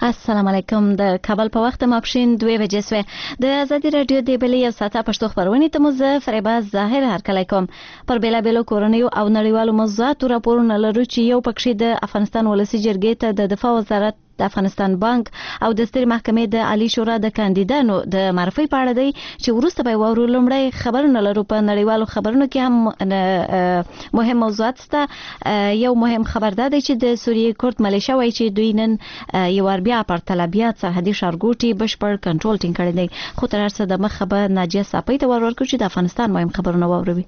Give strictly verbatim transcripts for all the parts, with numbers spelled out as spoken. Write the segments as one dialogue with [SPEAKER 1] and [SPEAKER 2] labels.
[SPEAKER 1] السلام علیکم. د کابل په وخت ماپښین دوه بجې سوې. د ازادي رادیو د بلې یو ساعته پښتو خبرونه ته مو زه فریبا ظاهر هرکلی کوم. پر بیلابیلو کورنیو او نړیوالو موضوعاتو راپورونه لرو چې یو پکښې د افغانستان ولسي جرګې ته د دفاع وزارت، د افغانستان بانک او د سترې محکمې د عالی شورا د کاندیدانو د معرفي په اړه دی چې وروسته به واورو. لومړی خبرونه لرو. په نړیوالو خبرونو کې هم مهم موضوعات شته. یو مهم خبر دا دی چې د سوریې کورد ملیشه وایي چې دوی نن یو ور بیا پر طلبیات سرحدي ښارګوټي بشپړ کنټرول ټینګ کړی دی. خو تر هر څه د مخه به ناجیه ساپۍ ته ور ورکړو چې د افغانستان مهم خبرونه واوروي.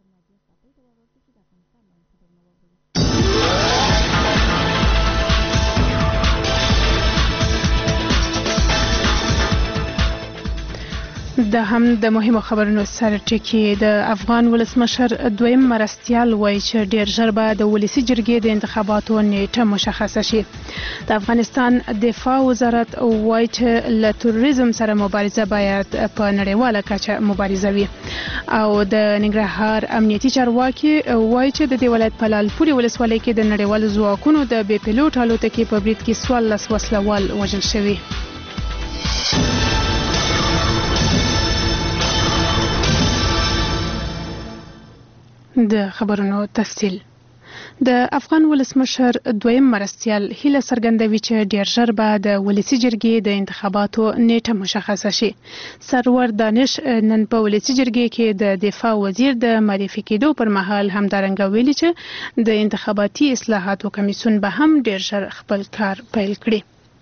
[SPEAKER 2] د هم د مهمو خبرونو سره ټکی. د افغان ولسمشر دویم مرستیال وایي چې ډیر ژر به د ولسي جرګې د انتخاباتو نیټه مشخصه شي. د افغانستان دفاع وزارت وایي چې له تروریزم سره مبارزه باید په نړیواله کچه مبارزه وي. او د ننګرهار امنیتي چارواکي وایي چې د دې ولایت په لالپورې ولسوالۍ کې د نړیوالو ځواکونو د بې پیلوټ الوتکې په برید کې څوارلس وسلوال وژل شوي. د خبرونو تفصیل. د افغان ولسمشر دویم مرستیال هیله څرګندوي چې ډیر ژر به د ولسي جرګې د انتخاباتو نیټه مشخصه شي. سرور دانش نن په ولسي جرګې کې د دفاع وزیر د معرفي کېدو پر مهال همدارنګه ویلي چې د انتخاباتي اصلاحاتو کمیسیون به هم ډیر ژر خپل کار پیل کړي.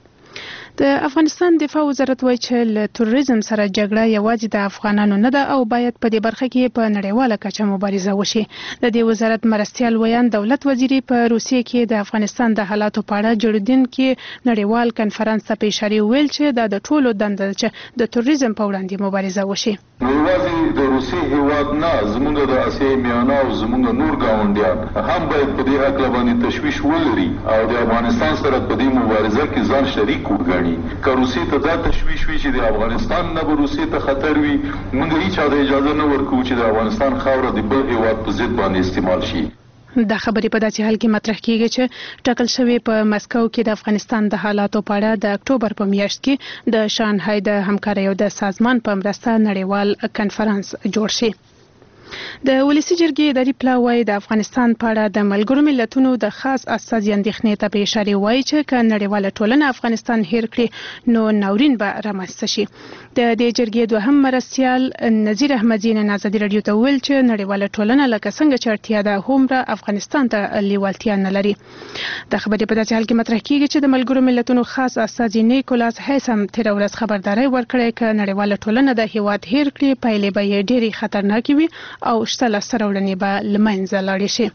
[SPEAKER 2] د افغانستان دفاع وزارت وایي چې له تروریزم سره جګړه یوازې د افغانانو نه ده او باید په دې برخه کې په نړیواله کچه مبارزه وشي. د دې وزارت مرستیال ویان دولت وزیري په روسیې کې د افغانستان د حالاتو په اړه جوړیدونکي نړیوال کنفرانس ته په اشاره ویل چې دا د ټولو دنده ده چې د تروریزم په وړاندې مبارزه وشي.
[SPEAKER 3] یوازې د روسیې هیواد نه، زموږ د اسیایي میانه او زموږ نور ګاونډیان هم باید په دې هکله باندې تشویش ولري او د افغانستان سره په دې مبارزه کې ځان شریک وګڼي. که روسیې ته دا تشویش وي چې د افغانستان نه به روسیې ته خطر وي، موږ هیچا ته اجازه نه ورکوو چې د افغانستان خاوره د بل هیواد په ضد باندې استعمال شي.
[SPEAKER 2] دا خبرې په داسې حال کې مطرح کیږي چې ټاکل شوی په مسکو کې د افغانستان د حالاتو په اړه د اکتوبر په میاشت کې د شانګهای د همکارۍ او د سازمان په مرسته نړیوال کنفرانس جوړ شي. د ولسي جرګې اداري پلاوی وایي د افغانستان په اړه د ملګرو ملتونو د خاص استازي اندېښنې ته په اشاره وایي چې که نړیواله ټولنه افغانستان هیر کړي نو ناورین به رامنځته شي. د دې جرګې دوهم مرستیال نذیر احمدزي نن ازادي رادیو ته وویل چې نړیواله ټولنه لکه څنګه چې اړتیا ده هومره افغانستان ته لیوالتیا نه لري. د خبرې په داسې حال کې مطرح کیږي چې د ملګرو ملتونو خاص استازي نیکولاس هیسم تېره ورځ خبرداری ورکړی که نړیواله ټولنه د هیواد هیر کړي پایلې به یې ډېرې خطرناکې وي او شته لاسته راوړنې به له منځه لاړې شي.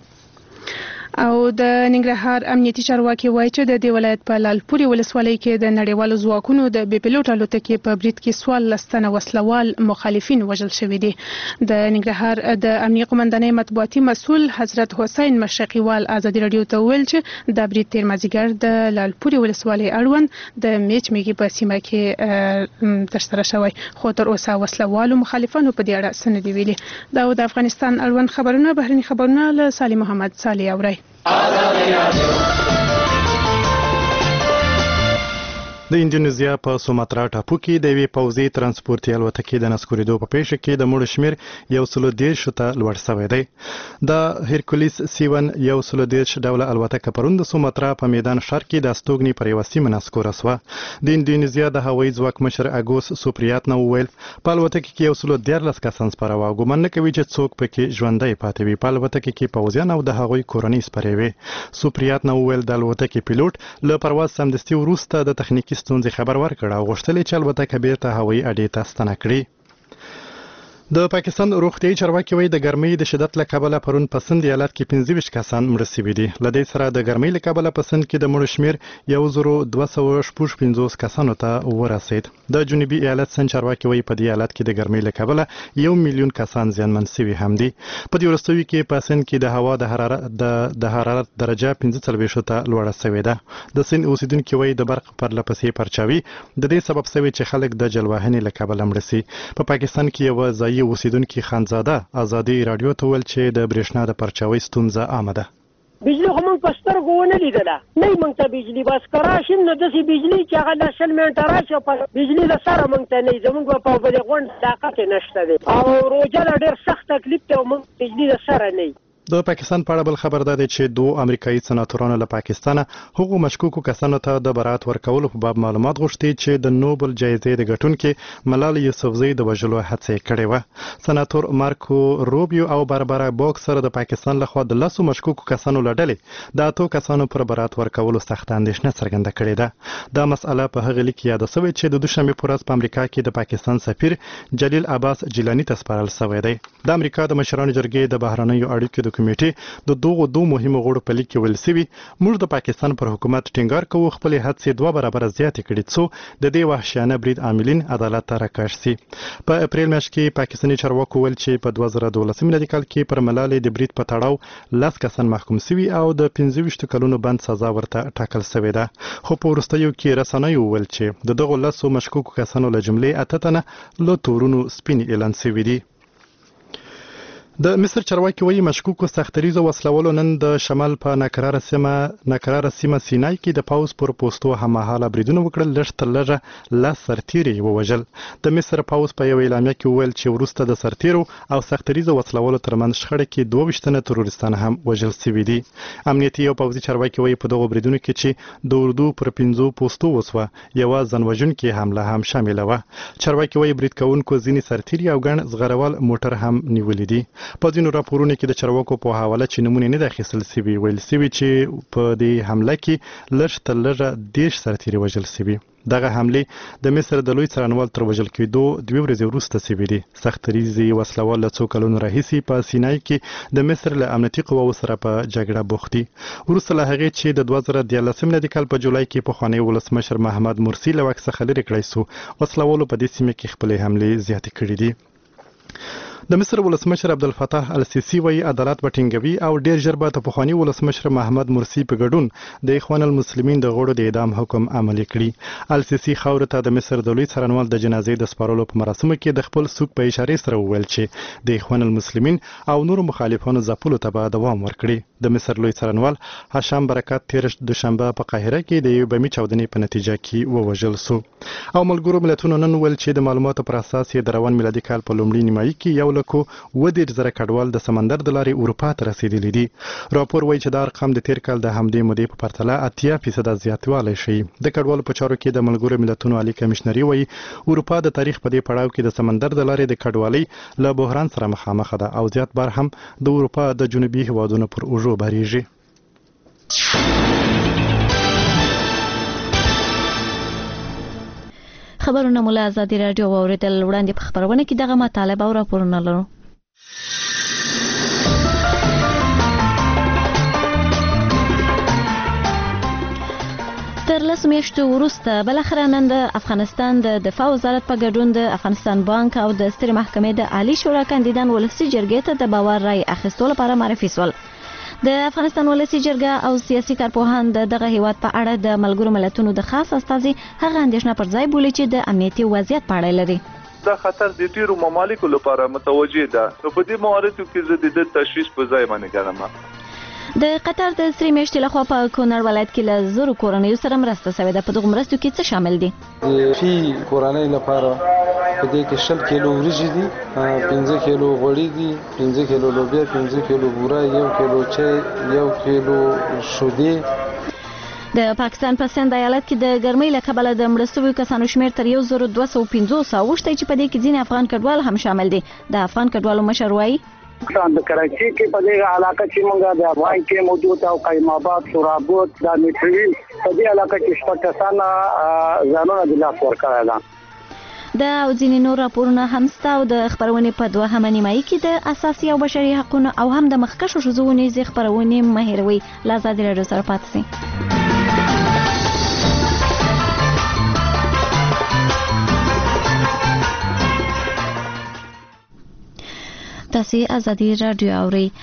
[SPEAKER 2] او د ننګرهار امنیتي چارواکي وایي چې د دې ولایت په لالپورې ولسوالۍ کې د نړیوالو ځواکونو د بې پیلوټ الوتکې په برید کې څوارلس تنه وسلوال مخالفین وژل شوي دي. د ننګرهار د امنیه قومندانۍ مطبوعاتي مسؤل حضرت حسین مشرقیوال ازادي رادیو ته وویل چې دا برید تېر مازدیګر د لالپورې ولسوالۍ اړوند د میچ میږي په سیمه کې ترسره شوی، خو تر اوسه وسلوالو مخالفانو په دې اړه څه نه دي ویلي. دا د افغانستان اړوند خبرونه. بهرني خبرونه له سالي محمد صالح اورئ.
[SPEAKER 4] د اندونیزیا په سوماترا ټاپو کې د یوې پوځي ترانسپورتي الوتکې د نسکورېدو په پیښه کې د مړو شمېر یو سلو دېرشو ته لوړ شوی دی. د هرکولیس سیون یو سلو دېرش ډوله الوتکه پرون د سوماترا په میدان ښار کې د استوګنې پر یوه سیمه نسکوره شوه. د اندونیزیا د هوایي ځواک مشر اګوس سوپریاتنا وویل په الوتکه کې یو سلو دیارلس کسان سپاره وه او ګومان نه کوي چې څوک پکې ژوندی پاتې وي. په الوتکه کې پوځیان او د هغوی کورنۍ سپرې وې. سوپریاتنا وویل د الوتکې پیلوټ له پرواز سمدستي وروسته د تخنیکي ستونزې خبر ورکړ او غوښتل چې الوتکه بیرته هوایي اډې ته ستنه کړي. د پاکستان روغتیايي چارواکي وایي د ګرمۍ د شدت له کبله پرون په سند ایالت کې پنځه ویشت کسان مړه شوي دي. له دې سره د ګرمۍ له کبله په سند کې د مړو شمېر یو زرو دوه سوه شپږ پنځوس کسانو ته ورسید. د جنوبي ایالت سند چارواکي وایي په دې ایالت کې د ګرمۍ له کبله یو میلیون کسان زیانمن شوي هم دي. په دې وروستیو کې په سند کې د هوا د حرارت د حرارت درجه پنځه څلوېښتو ته لوړه شوې ده. د سند اوسیدونکي وایي د برق پرله پسې پرچاوي د دې سبب شوی چې خلک د جلوهنې له کبله مړه شي. په پاکستان کې یو ځایي اوسیدونکي خانزاده ازادي رادیو ته ویل چې د برېښنا د پرچاوي ستونزه عامه ده.
[SPEAKER 5] بجلی خو موږ په سترګو ونه لیدله نه موږ ته بجلی بس که راشم نو داسې بجلی چې هغه له شل منټه راشي او په بجلی له سره موږ ته نه وي زموږ په دې غونډ طاقت یې نشته دی او روژه له ډېر سخت تکلیف دی او موږ بجلی له سره نه وي.
[SPEAKER 4] د پاکستان په اړه بل خبر دا دی چې دوه امریکایي سناتورانو له پاکستانه هغو مشکوکو کسانو ته د برات ورکولو په باب معلومات غوښتي چې د نوبل جایزې د ګټونکي ملالۍ یوسفزۍ د وژلو هڅه یې کړې وه. سناتور مارکو روبیو او باربرا بوکس سره د پاکستان لخوا د لسو مشکوکو کسانو له ډلې د اتو کسانو پر برات ورکولو سخت اندېښنه څرګنده کړې ده. دا مسأله په هغه لیک کې یاده شوې چې د دوشنبې په ورځ په امریکا کې د پاکستان سفیر جلیل عباس جیلاني ته سپارل شوی دی. د امریکا د مشرانو جرګې د بهرنیو اړیکو د کمیټې د دوه دوه مهمو غړو په لیک کې ویل شوي موږ د پاکستان پر حکومت ټینګار کوو خپل هڅې دوه برابر زیاتې کړي څو د دې وحشیانه برید عاملین عدالت ته راکاږ شي. په اپریل میاشت کې پاکستاني چارواکو ویل چې په دوه زره دولسم میلادي کال کې پر ملالۍ د برید په تړاو لس کسان محکوم شوي او د پنځه ویشت کلونو بند سزا ورته ټاکل شوې ده. خو په وروستیو کې رسنیو ویل چې د دغو لسو مشکوکو کسانو له جملې اته تنه له تورونو سپین اعلان شوي دي. د مصر چارواکي وایي مشکوکو سختریزو وسلولو نن د شمال په ناکراره سیمه ناکراره سیمه سینای کې د پاوز پر پوسټو هممهاله بریدونه وکړل لږ تر لږه لس سرتیري ووژل. د مصر پاوز په یو اعلامیه کې وویل چې وروسته د سرتیرو او سختریزو وسلولو ترمنځ شخړه کې دوه ویشت تنه تروریستان هم وژل شوي دي. امنیتي او پوځي چارواکي وایي په دغو بریدونو کې چې د اردو پر پنځو پوسټو وسوه یوه ځانوژونکې حمله هم شامله وه. چارواکي وایي برید کوونکو ځینې سرتیري او ګڼ زغروال موټر هم نیولي دي. په ځینو راپورونو کې د چارواکو په حواله چې نمونې نه دي اخیستل شوي ویل شوي چې په دې حمله کې لږ تر لږه دېرش سرتیري وژل شوي. دغه حملې د مصر د لوی څارنوال تر وژل کېدو دوې ورځې وروسته شوي دي. سختریزې وسلوال له څو کلونو راهیسې په سینای کې د مصر له امنیتي قواو سره په جګړه بوخت دي. وروسته له هغې چې د دوه زره دیارلسم میلادي کال په جولای کې پخوانی ولسمشر محمد مرسي له واک څخه لرې کړی سو وسلوالو په دې سیمه کې خپلې حملې زیاتې کړې دي. د مصر ولسمشر عبدالفتاح السیسی وایي عدالت به ټینګوي او ډیر ژر به د پخواني ولسمشر محمد مرسي په ګډون د اخوان المسلمین د غړو د اعدام حکم عملي کړي. السیسی خاورې ته د مصر د لوی څارنوال د جنازې د سپارلو په مراسمو کې د خپل سوق په اشارې سره وویل چې د اخوان المسلمین او نورو مخالفانو ځپلو ته به دوام ورکړي. د مصر لوی څارنوال هشام برکات تیر دوشنبه په قاهره کې د یو بمي چاودنې په نتیجه کې ووژل سو. او ملګرو ملتونو نن ویل چې د معلوماتو پر اساس د روان میلادي کال په لومړي نیمایي کې یو لکو ودېرش زره کډوال د سمندر د لارې اروپا ته رسیدلي دي. راپور وایي چې دا ارقام د تیر کال د همدې مودې په پرتله اتیا فیصده زیاتوالی ښیي. د کډوالو په چارو کې د ملګرو ملتونو عالي کمشنري وایي اروپا د تاریخ په دې پړاو کې د سمندر د لارې د کډوالۍ له بحران سره مخامخ ده او زیات بار هم د اروپا د جنوبي هیوادونو پر اوږو بارېږي.
[SPEAKER 1] خبرونه مو له ازادي راډیو واوریدل. وړاندې په خبرونه کې دغه مطالب او راپورونه لرو. تر لسو میاشتو وروسته بالاخره نن د افغانستان د دفاع وزارت په ګډون د افغانستان بانک او د سترې محکمې د عالی شورا کاندیدان ولسي جرګې ته د باور رای اخیستو لپاره معرفي شول. د افغانستان ولسي جرګه او سیاسي کارپوهان د دغه هیواد په اړه د ملګرو ملتونو د خاص استازي هغه اندېښنه پر ځای بولي چې د امنیتي وضعیت په اړه لري.
[SPEAKER 6] دا خطر د ډیرو ممالکو لپاره متوجه ده. نو په دې مواردو کې زه د دې تشویش په ځای باندې ګڼم.
[SPEAKER 1] د قطر د سری میاشتې لخوا په کونړ ولایت کې له زرو کورنیو سره مرسته شوې ده. په دغو مرستو کې څه شامل دي؟
[SPEAKER 7] د فی کورنۍ لپاره په دې کې شل کیلو وریجې دي، پنځه کیلو غوړي دي، پنځه کیلو لوبیا، پنځه کیلو بوره، یو کیلو چای، یو کیلو شودې.
[SPEAKER 1] د پاکستان په سند ایالت کې د ګرمۍ له کبله د مړه شویو کسانو شمېر تر یو زر دوه سوه پنځوس اوښتی چې په دې کې ځینې افغان کډوال هم شامل دي. د افغان کډوالو مشر وایي
[SPEAKER 5] د کراچي کې په دې علاقه کې موږ د افغان کې موجود او قیم آباد، سورابود، د میټرین په دې علاقه کې شپږ کسان ځانونه د لاس ورکړل ده.
[SPEAKER 1] د او ځینې نور راپورونه هم سته او د خبرونې په دوهمه نیمایي کې د اساسي او بشري حقونو او هم د مخکښو ښځو ونیزې خپرونې مه هېروئ. له ازادي راډیو سره پاتې شئ. تاسې ازادي راډیو اورئ.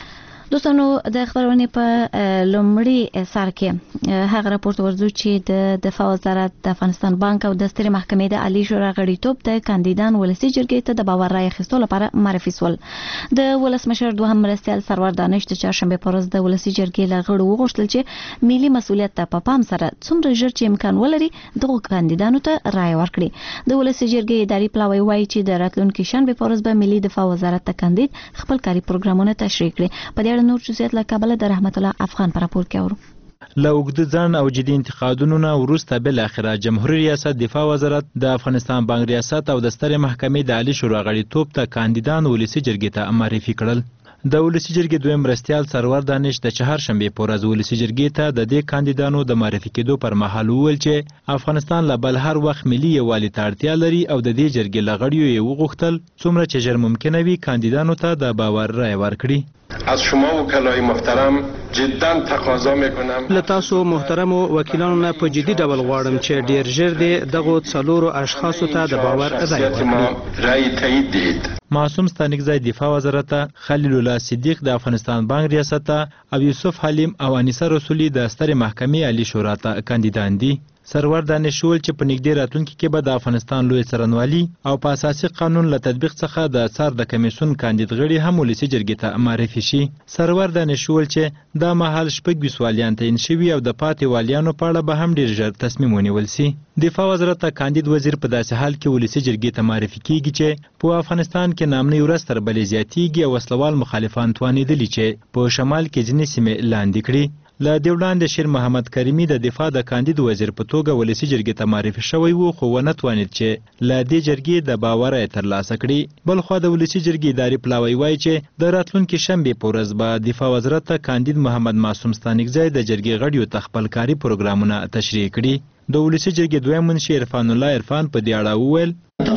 [SPEAKER 1] دوستانو د خبرونې په لومړي سر کې هغه راپورټ ورزو چې د دفاع وزارت د افغانستان بانک او د سترې محکمې د عالی شورا غړیتوب د کاندیدان ولسی جرګې ته د باور رای اخیستلو لپاره معرفي سول. د ولسمشر دوهم مرستیال سرور دانش د چهارشنبه په ورځ د ولسی جرګې له غړو وغوښتل چې ملي مسؤلیت ته په پام سره څومره ژر چې امکان ولري دغه کاندیدانو ته رای ورکړي. د ولسی جرګې اداري پلاوی وایي چې د راتلونکي شنبه په ورځ به ملي دفاع وزارت ته کاندید خپل کاري پروګرامونه تشریح کړي. په دې اړه نور جزئیات له کابل د رحمت الله افغان پر راپور کې اورو.
[SPEAKER 8] له اوږده ځنډ او جدي انتقادونو نه وروسته بالاخره جمهوریت ریاست دفاع وزارت د افغانستان بانک ریاست او د سترې محکمې د عالی شورا غړیتوب ته کاندیدان ولسی جرګې ته معرفي کړل. د ولسی جرګې دویم مرستیال سرور دانش د چهارشنبه په ورځ ولسی جرګې ته د دې کاندیدانو د معرفي کېدو پر مهال وویل چې افغانستان له بل هر وخت ملي یووالي ته اړتیا لري او د دې جرګې له غړیو یې وغوښتل څومره چې ژر ممکنه وي کاندیدانو ته د باور رای ورکړي.
[SPEAKER 9] از شما وکلای محترم جدا تقاضا میکنم
[SPEAKER 10] له تاسو محترم وکیلانو نه په جدي ډول غواړم چې ډیر ژر دې دغه څلورو اشخاصو ته د باور رای ورکړي.
[SPEAKER 9] رای تایید دید.
[SPEAKER 8] معصوم ستانکزی دفاع وزارت ته، خلیل الله صدیق د افغانستان بانک ریاست ته او یوسف حلیم او انیسه رسولي د سترې محکمې عالی شورا ته کاندیدان دي. سرور دانش وویل چې په نږدې راتلونکي کې به د افغانستان لوی څارنوالي او په اساسي قانون له تطبیق څخه د څار د کمیسیون کاندید غړي هم ولسی جرګې ته معرفي شي. سرور دانش وویل چې دا مهال شپږ ویس والیان تعین شوي او د پاتې والیانو په اړه به هم ډېر ژر تصمیم ونیول سي. دفاع وزارت ته کاندید وزیر په داسې حال کې ولسی جرګې ته معرفي کیږي چې په افغانستان کې نامنۍ ورځ تر بلې زیاتیږي او وسلوال مخالفان توانېدلي چې په شمال کې ځینې سیمې لاندې کړي. له دې وړاندې شیر محمد کریمي د دفاع د کاندید وزیر په توګه ولسی جرګې ته معرفي شوی و خو ونه توانید چې له دې جرګې د باور یې ترلاسه کړي. بلخوا د ولسی جرګې اداري پلاوی وایي چې د راتلونکي شنبې په ورځ به دفاع وزارت ته کاندید محمد معصوم ستانکزی د جرګې غړیو ته خپل کاري پروګرامونه تشریح کړي. د ولسی جرګې دویم منشي عرفان الله عرفان په دې اړه وویل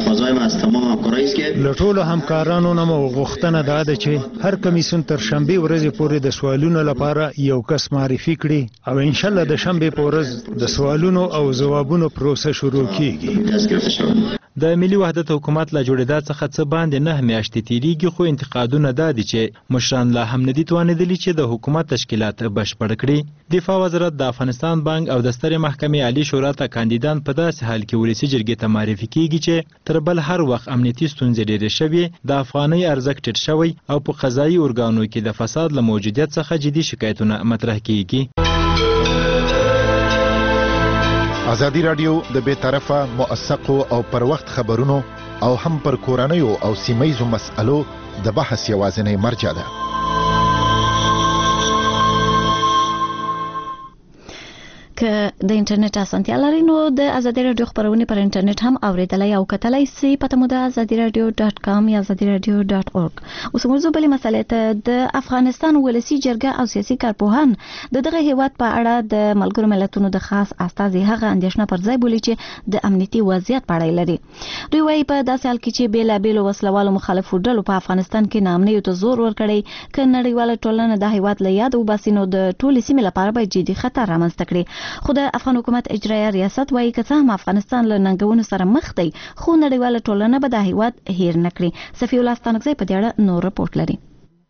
[SPEAKER 11] له ټولو همکارانو نه مو غوښتنه دا ده چې هر کمیسیون تر شنبې ورځې پورې د سوالونو لپاره یو کس معرفي کړي او انشاءالله د شنبې په ورځ د سوالونو او ځوابونو پروسه شروع کیږي.
[SPEAKER 8] د ملي وحدت حکومت له جوړېدا څخه څه باندې نه میاشتې تیریږي خو انتقادونه دا دي چې مشران لا هم نه دي توانېدلي چې د حکومت تشکیلات بشپړ کړي. دفاع وزارت د افغانستان بانک او د سترې محکمې عالی شورا ته کاندیدان په داسې حال کې ولسی جرګې ته معرفي کیږي چې تر بل هر وخت امنیتي ستونزې ډېرې شوي، د افغانۍ ارزښت ټیټ شوی او په قضایي ارګانو کې د فساد له موجودیت څخه جدي شکایتونه مطرح کیږي.
[SPEAKER 12] ازادي رادیو د بې طرفه موثقو او پر وخت خبرونو او هم پر کورنیو او سیمایزو مسألو د بحث یوازینی مرجع ده.
[SPEAKER 1] که د انټرنیټ اسانتیا لري نو د ازادي رادیو خبرونه پر انټرنیټ هم اوریدلای او کتلای سي. پته مو د ازادي رادیو ډاټ کام یا ازادي رادیو ډاټ اورګ. اوس موږ بلې مسلې ته د افغانستان ولسی جرګه او سیاسي کارپوهان د دغه هیواد په اړه د ملګرو ملتونو د خاص استازي هغه اندیشنه پر ځای بولی چې د امنیتي وضعیت په اړه لري. دوی وايي په داسې حال کې چې بیل بیل وسلوالو مخالفو ډلو په افغانستان کې نامنۍ ته زور ورکړي ک نړیواله ټولنه د هیواد له یاد وباسي نو د ټولې سیمې لپاره به جدي خطر رامنځته کړي. خو د افغان حکومت اجرایه ریاست وايي که څه هم افغانستان له ننګونو سره مخ دی خو نړیواله ټولنه به د هیواد هیر نه کړي. صفي الله ستانکزی په دې اړه نور رپورټ لري.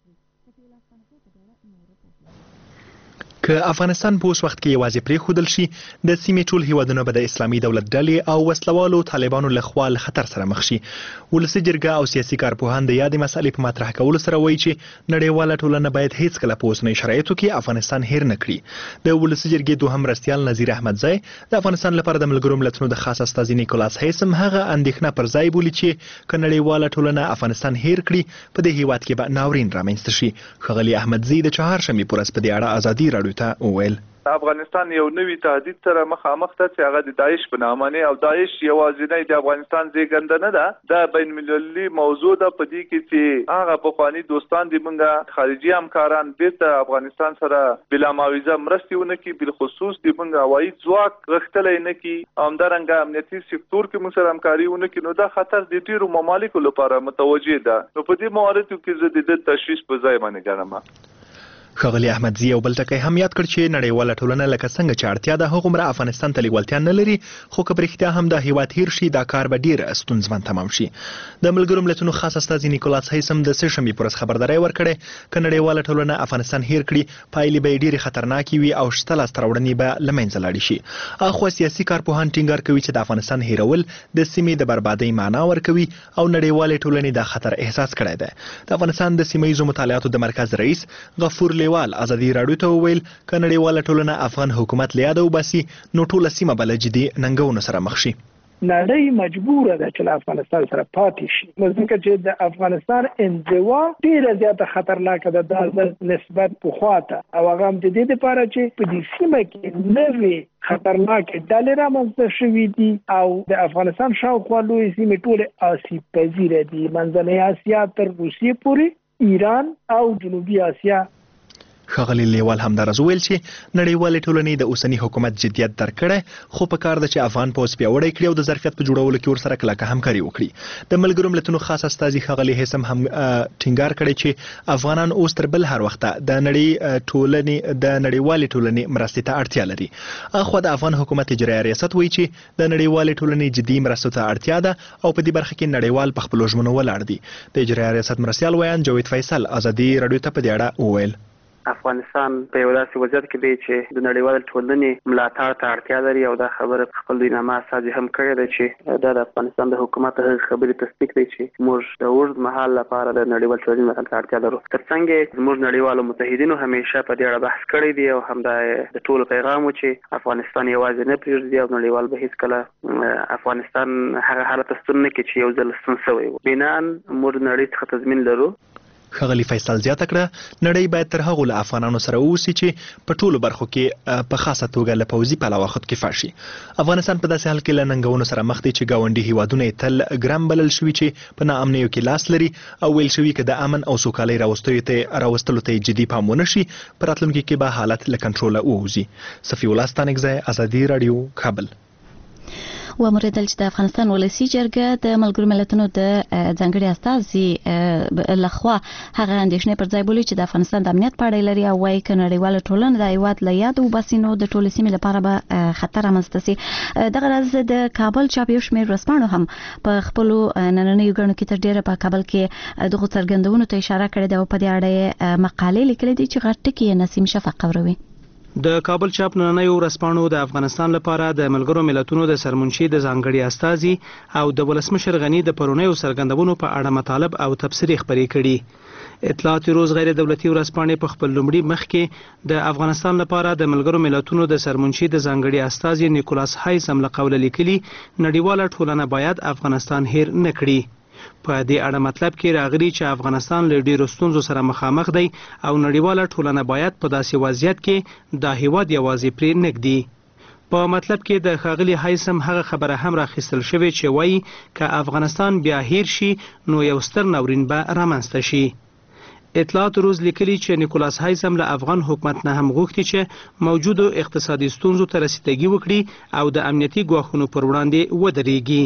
[SPEAKER 13] که افغانستان په اوس وخت کې یوازې پرېښودل شي د سیمې ټول هیوادونه به د اسلامي دولت ډلې او وسلوالو طالبانو له خوا له خطر سره مخ شي. ولسي جرګه او سیاسي کارپوهان د یادې مسئلې په مطرح کولو سره وایي چې نړیواله ټولنه باید هیڅکله په اوسنیو شرایطو کې افغانستان هیر نه کړي. د ولسي جرګې دوهم مرستیال نظیر احمدزی د افغانستان لپاره د ملګرو ملتونو د خاص استازي نیکولاس هیسم هغه اندېښنه پر ځای بولي چې که نړیواله ټولنه افغانستان هیر کړي په دې هیواد کې به ناورین رامنځته شي. ښاغلي احمدزی د چهارشنبې په ورځ په دې اړه ازادي راډیو ته وویل
[SPEAKER 6] افغانستان یو نوی تهدید سره مخامخ ته چې هغه د داعش په نامه نه او داعش یوازینی د افغانستان زیږنده نه ده. دا بین المللي موضوع ده په دې کې چې هغه پخواني دوستان دي موږ خارجي همکاران بیرته افغانستان سره بلا معاوضه مرستې ونه کړي، بالخصوص دي موږ هوایي ځواک غښتلی نه کړي، همدارنګه امنیتي سکتور کې موږ سره همکاري ونه کړي. نو دا خطر د ډېرو ممالکو لپاره متوجه ده. نو په دې موارد کې زه د تشویش په ځای باندې ګڼم.
[SPEAKER 13] ښاغلي احمدزي یو بل ټکی هم یاد کړ چې نړیواله ټولنه لکه څنګه چې اړتیا ده هغومره افغانستان ته لیوالتیا نه لري، خو که په رښتیا هم دا هیواد هیر شي دا کار به ډیر ستونزمن تمام شي. د ملګرو ملتونو خاص استازي نیکولاس هیسم د سه شنبې پر ورځ خبرداری ورکړې که نړیواله ټولنه افغانستان هیر کړي پایلې به ډیرې خطرناکې وي او شته لاسته راوړنې به له منځه لاړې شي. اخوا سیاسي کارپوهان ټینګار کوي چې د افغانستان هیرول د سیمې د بربادۍ معنا ورکوي او نړیوالې ټولنې دا خطر احساس کړی دی. د افغانستان د سیمه ییزو مطالعاتو د مرکز رئیس غفور لیوال ازادي راډیو ته وویل که نړیواله ټولنه افغان حکومت له یاده وباسي نو ټوله سیمه به له جدي ننګونو سره مخ شي.
[SPEAKER 14] نړۍ مجبوره ده چې له افغانستان سره پاتې شي، ځکه چې د افغانستان انزوا ډیره زیاته خطرناکه ده د نسبت پخوا ته، او هغه هم د دې لپاره چې په دې سیمه کې نوې خطرناکې ډلې رامنځته شوي دي او د افغانستان شاوخوا لویې سیمې ټولې آسیب پذیره دي، منځنۍ اسیا تر روسیې پورې، ایران او جنوبي اسیا.
[SPEAKER 13] ښاغلي لیوال همداراز وویل چې نړیوالې ټولنې د اوسني حکومت جدیت درک کړی، خو په کار ده چې افغان پوځ پیاوړی کړي او د ظرفیت په جوړولو کې ورسره کلکه همکاري وکړي. د ملګرو ملتونو خاص استازي ښاغلي هیسم هم ټینګار کړی چې افغانان اوس تر بل هر وخته د نړۍ ټولنې د نړیوالې ټولنې مرستې ته اړتیا لري. اخوا د افغان حکومت اجرایي ریاست وایي چې د نړیوالې ټولنې جدي مرستو ته اړتیا ده او په دې برخه کې نړیوال په خپلو ژمنو ولاړ دي. د اجرایي ریاست مرستیال ویان جاوید فیصل ازادي راډیو ته په دې اړه وویل
[SPEAKER 15] افغانستان په یو داسې وضعیت کې دی چې د نړیوال ټولنې ملاتړ ته اړتیا لري او دا خبره خپل دوینامه استازي هم کړې ده چې دا د افغانستان د حکومت هغه خبرې تصدیق دی چې موږ د اوږد مهال لپاره د نړیوال ټولنې ملاتړ ته اړتیا لرو. ترڅنګ زموږ نړیوالو متحدینو همیشه په دې اړه بحث کړی دی او همدا د ټولو پیغام و چې افغانستان یوازې نه پرېږدي او نړیوال به هیڅکله افغانستان هغه حالت ته ستون نه کړي چې یو ځل ستون شوی و. بناً موږ نړۍ څخه تضمین لرو.
[SPEAKER 13] ښاغلي فیصل زیاته کړه نړۍ باید تر هغو له افغانانو سره واوسي چې په ټولو برخو کې په خاصه توګه له پوځي پلوه خودکفا شي. افغانستان په داسې حال کې له ننګونو سره مخ دی چې ګاونډي هیوادونه یې تل ګرم بلل شوي چې په ناامنیو کې لاس لري او ویل شوي که د امن او سوکالۍ راوستلو ته جدي پام ونه شي په راتلونکي کې به حالت له کنټروله ووځي. صفي الله ستانکزی، ازادي راډیو، کابل.
[SPEAKER 1] وموریدل چې د افغانستان ولسی جرګه د ملګرو ملتونو د ځانګړي استازي لخوا هغه اندېښنې پر ځای بولي چې د افغانستان د امنیت په اړه لري او وايي که نړیواله ټولنه د هیواد له یاد وباسي نو د ټولې سیمې لپاره به خطر رامنځته سي. دغه راز د کابل چاپ یو شمېر ورځپاڼو هم په خپلو نننیو ګڼو کې تر ډېره په کابل کې دغو څرګندونو ته اشاره کړې ده او په دې اړه مقالې لیکلې دي چې غټ ټکي یې نسیم شفق اوروي.
[SPEAKER 10] د کابل چاپ نننیو ورځپاڼو د افغانستان لپاره د ملګرو ملتونو د سرمنشي د ځانګړي استازي او د ولسمشر غنی د پرونیو څرګندونو په اړه مطالب او تبصرې خپرې کړي. اطلاعات روز غیر دولتي ورځپاڼې په خپل لومړي مخ کې د افغانستان لپاره د ملګرو ملتونو د سرمنشي د ځانګړي استازي نیکولاس هایسم له قوله لیکلي نړیواله ټولنه باید افغانستان هیر نه کړي. په دې اړه مطلب کې راغلي چې افغانستان له ډیرو ستونزو سره مخامخ دی او نړیواله ټولنه باید په داسې وضعیت کې دا هیواد یوازې پرې نږدي. په مطلب کې د ښاغلي هایسم هغه خبره هم راخیستل شوې چې وایي که افغانستان بیا هیر شي نو یو ستر ناورین به رامنځته شي. اطلاعات روز لیکلي چې نیکولاس هایسم له افغان حکومت نه هم غوښتي چې موجودو اقتصادي ستونزو ته رسیدګي وکړي او د امنیتي ګواښونو پر وړاندې ودرېږي.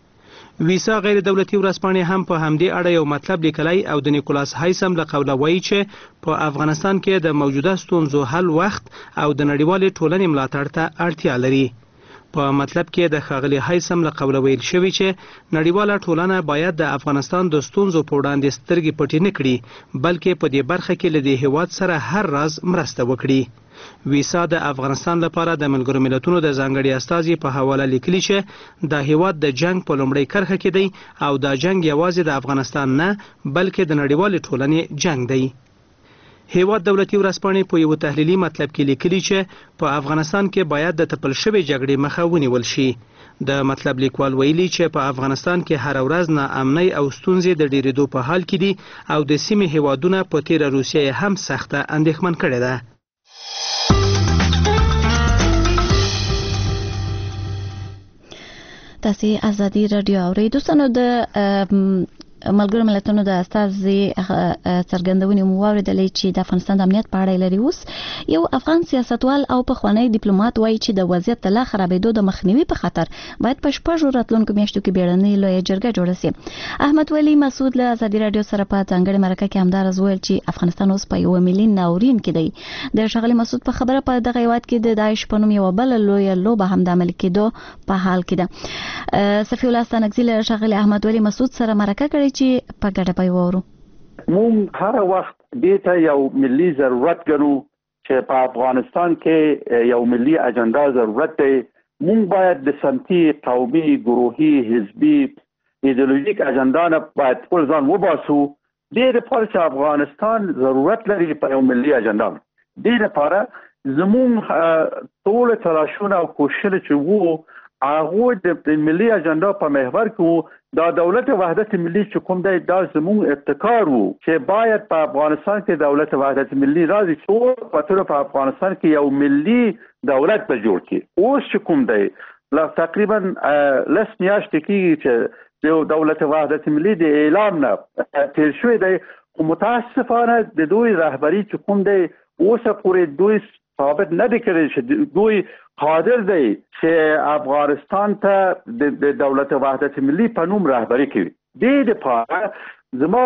[SPEAKER 10] ویسا غیر دولتي ورځپاڼې هم په همدې اړه یو مطلب لیکلی او د نیکولاس هایسم له قوله وایي چې په افغانستان کې د موجوده ستونزو حل وخت او د نړیوالې ټولنې ملاتړ ته اړتیا لري. په مطلب کې د ښاغلي هایسم له قوله ویل شوي چې نړیواله ټولنه باید د افغانستان د ستونزو په وړاندې سترګې پټې نه کړي بلکې په دې برخه کې له دې هیواد سره هر راز مرسته وکړي. ویسا د افغانستان لپاره د ملګرو ملتونو د ځانګړي استازي په حواله لیکلي چې دا هیواد د جنگ په لومړۍ کرښه کې دی او دا جنگ یوازې د افغانستان نه بلکې د نړیوالې ټولنې جنگ دی. هیواد دولتي ورځپاڼې په یو تحلیلي مطلب کې لیکلي چې په افغانستان کې باید د تپل شوې جګړې مخه ونیول شي. د مطلب لیکوال ویلي چې په افغانستان کې هر ورځ ناامنۍ او ستونزې د ډېرېدو په حال کې دي او د سیمې هیوادونه په تیره روسیه هم سخته اندېښمن کړې ده. تاسې ازادي راډیو اورئ. دوستانو د
[SPEAKER 1] ملګرو ملتونو د استازي څرګندونې مو واوریدلې چې د افغانستان د امنیت په اړه لري. اوس یو افغان سیاستوال او پخوانی ډیپلوماټ وایي چې د وضعیت د لا خرابېدو د مخنیوي په خاطر باید په شپږو راتلونکو میاشتو کې بیړنۍ لویه جرګه جوړه شي. احمد ولی مسعود له ازادي رادیو سره په ځانګړي مرکه کې همدارز ویل چې افغانستان اوس په یو ملي ناورین کې دی. د ښاغلي مسعود په خبره په دغه هیواد کې د داعش په نوم یو بل لویه لوبه هم د عمل کېدو په حال کې ده. صفی الله ستانکزی له ښاغلي احمد ولی مسعود سره مرکه کړې چې په ګډه به وورو.
[SPEAKER 16] مونږ هر وخت دې ته یو ملي ضرورت ګڼو چې په افغانستان کې یو ملي اجنډا ضرورت دی. مونږ باید د سمتي، قومي، ګروهي، حزبي، ایدئولوژیک اجنډا نه باید خپل ځان وباسو. دې لپاره چې افغانستان ضرورت لري په یو ملي اجنډا. دې لپاره زموږ ټول تلاشونه او کوششونه چې وو هغه د ملي اجنډا په محور کې دا دولت وحدت ملي چې کوم دی دا زموږ ابتکار وو چې باید په افغانستان کې دولت وحدت ملي راځي چې په ټول په افغانستان کې یو ملي دولت به جوړ کړي. اوس چې کوم دی لا تقریبا لس میاشتې کېږي چې د دولت وحدت ملي د اعلان نه تیر شوی دی، خو متاسفانه د دوی رهبری چې کوم دی اوسه پورې دوی ثابت نه دي کړی چې دوی قادر دی چې افغانستان ته د دولت وحدت ملي په نوم رهبری کوي. دې لپاره زما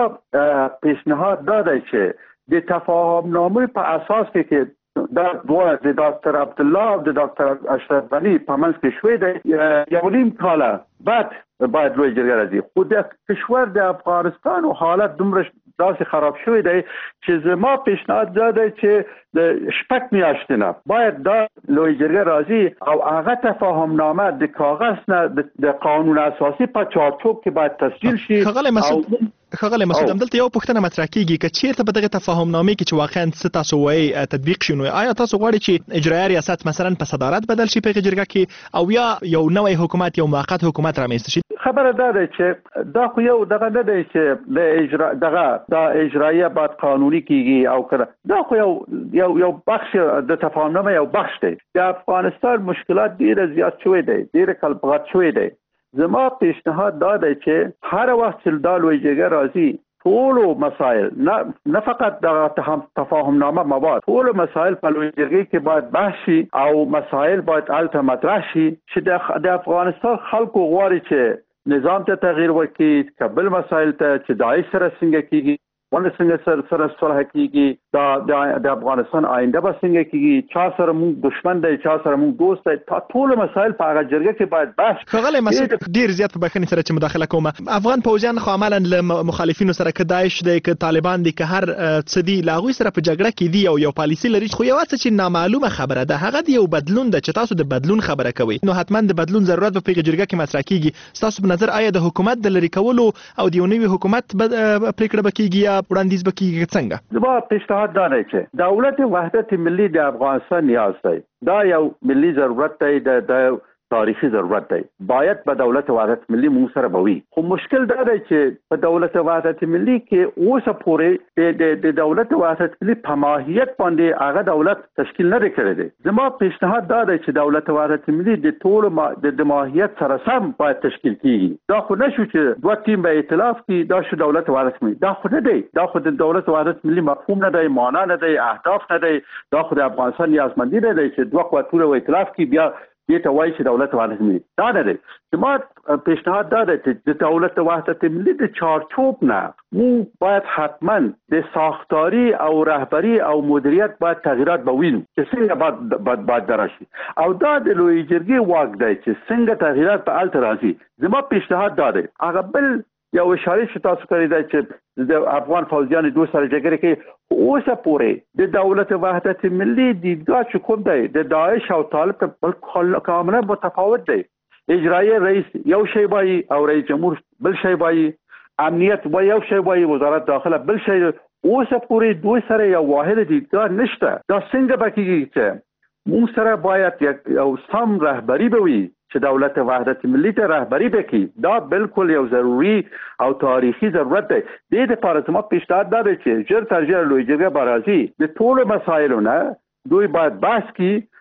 [SPEAKER 16] پیشنهاد دا دی چې د تفاهم نامې په اساس کې دا دوه د ډاکټر عبد الله او د ډاکټر اشرف غنی په منځ کې شوی دی یو نیم کاله بعد باید لوی جرګه راځي. خو د کشور د افغانستان او حالت دومره داسې خراب شوی دی چې زما پیشنهاد دا دی چې د شپږ میاشتې نه باید دا لوی جرګه راځي او هغه تفاهم نامه د کاغذ نه د قانون اساسي په چارچوب کې باید تسجیل شي.
[SPEAKER 13] ښاغلی مسعود ښاغلی مسعود همدلته یو پوښتنه مطرح کیږي که چیرته په دغه تفاهم نامې کې چې واقعا څه تاسو وایي تطبیق شي، نو آیا تاسو غواړئ چې اجرایه ریاست مثلا په صدارت بدل شي په هغې جرګه کې او یا یو نوی حکومت، یو موقت حکومت رامنځته شي؟
[SPEAKER 16] خبره دا ده چې دا خو یو دغه نه دی چې د اجرا دغه دا اجرایه باید قانوني کیږي او کړه دا خو یو یو یو بخش د تفاهم نامه یو بخش دی. د افغانستان مشکلات ډیره زیات شوی دی، ډیره کلبغت شوی دی. زما پیشنهاد دا دی چې هر وخت چې دا لوی جرګه راځي ټول مسائل نه نه فقط د تفاهم نامه مواد، ټول مسائل په لوی جرګه کې باید بحث شي او مسائل باید الته مطرح شي چې د افغانستان خلکو غواړي چې نظام ته تغییر وکړي، کابل مسائل ته چې داعش سره څنګه کیږي، ونه څنګه سره سره صلح کیږي، دا د افغانستان آینده به څنګه کیږي، چا سره موږ دشمن دی، چا سره موږ دوست دی. ټول مسائل په هغه جرګه کې باید بحث.
[SPEAKER 13] ښاغلی مسعود ډیر زیات په بخښنې سره چې مداخله کوم، افغان پوځیان خو عملا له مخالفینو سره که داعش دی که طالبان دی که هر څه دي له هغوی سره په جګړه کې دي او یو پالیسي لري، خو یوه څه چې نامعلومه خبره ده هغه د یو بدلون ده چې تاسو د بدلون خبره کوئ، نو حتما د بدلون ضرورت به په هغې جرګه کې مطرح کیږي. ستاسو په نظر آیا د حکومت د لرې کولو او د یو نوي حکومت پرېکړه به کیږي یا وړاندیز به کیږي څنګه؟
[SPEAKER 16] زما پیشنهاد دا دی چې دولت وحدت ملي د افغانستان نیاز دی، دا یو ملي ضرورت دی، د تاریخي ضرورت دی، باید په دولت وحدت ملي مونږ سره به وي. خو مشکل دا دی چې په دولت وحدت ملي کې اوسه پورې د دولت وحدت ملي په ماهیت باندې هغه دولت تشکیل نه دی کړی دی. زما پیشنهاد دا دی چې دولت وحدت ملي د ټولو د ماهیت سره سم باید تشکیل کیږي. دا خو نه شو چې دوه ټیم به ائتلاف کړي، دا شو دولت وحدت ملي. دا خو نه دی، دا خو د دولت وحدت ملي مفهوم نه دی، معنا نه دی، اهداف نه دی. دا خو د افغانستان نیازمندي نه دی چې دوه قوتونه ائتلاف کړي بیا دې ته وایي چې دولت وحدت ملي. دا نه دی. زما پیشنهاد دا دی چې د دولت وحدت ملي د چارچوب نه موږ باید حتما د ساختاري او رهبري او مدیریت باید تغییرات به وینو چې څنګه باید باید راشي او دا د لویې جرګې واک دی چې څنګه تغییرات په هلته راځي. زما پیشنهاد دا دی. هغه بل یو اشاره چې تاسو کړې ده چې د افغان فوجیانو دوه سره جګړه کې اوسه پورې د دولت وحدت ملي دیدګاه چې کوم دی د داعش او طالب ته کاملا متفاوت دی. اجرایه رئیس یو شی وایي او رئیس جمهور بل شی وایي، امنیت و یو شی وایي، وزارت داخله بل شی. اوسه پورې دوی سره یو واحد دیدګاه نشته. دا څنګه به کېږي چې موږ سره باید یو سم رهبري به وي چې دولت وحدت ملي ته رهبري وکړي. دا بالکل یو ضروري او تاریخي ضرورت دی. دې لپاره زما پیشنهاد دا دی چې ژر تر ژره لویه جرګه به راځي، د ټولو مسایلو نه دوی باید بحث کړي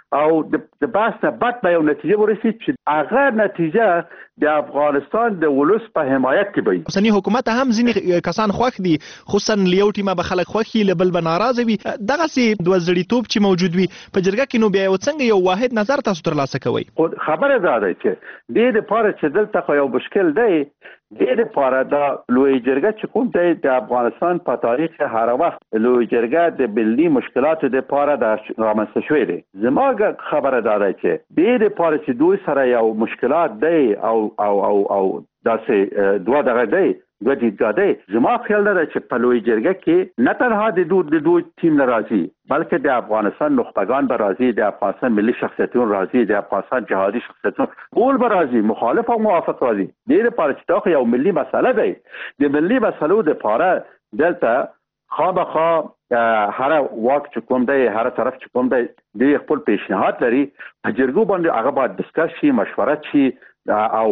[SPEAKER 16] او د بحث نه بعد به یو نتیجه ورسید چې هغه نتیجه د افغانستان د ولس په حمایت کې وي.
[SPEAKER 13] اوسنی حکومت هم ځینې کسان خوښ دي، خصوصا لیو ټیمه به خلک خوښ وي، بل به ناراضه وي. دغسې دوه زړیتوب چې موجود وي په جرګه کې، نو بیا یو څنګه یو واحد نظر تاسو ترلاسه کوئ؟
[SPEAKER 16] خبره دا ده چې دې دپاره چې دلته خو یو مشکل دی، دې دپاره دا لوی جرګه چې کوم دی د افغانستان په تاریخ هر وخت لوی جرګه د ملي مشکلاتو دپاره د رامنځته شوې دی. زما خبره دا ده چې دې دپاره چې دوی سره یو مشکلات دی او او او او داسې دوه دغه دی دوه دیدګاه دی، زما خیال ده چې په لوی جرګه کې نه تنها د دوی د دوی ټیم نه راځي، بلکې د افغانستان نخبگان به راځي، د افغانستان ملي شخصیتون راځي، د افغانستان جهادي شخصیتون ټول به راځي، مخالف او موافق راځي. دې لپاره چې دا یو ملي مسله دی، د ملي مسلو دپاره دلته خامخا هر واک چې کوم دی، هر طرف چې کوم دی، د خپل پیشنهاد لري، په جرګو باندې هغه باید ډسکس شي، مشورت شي، او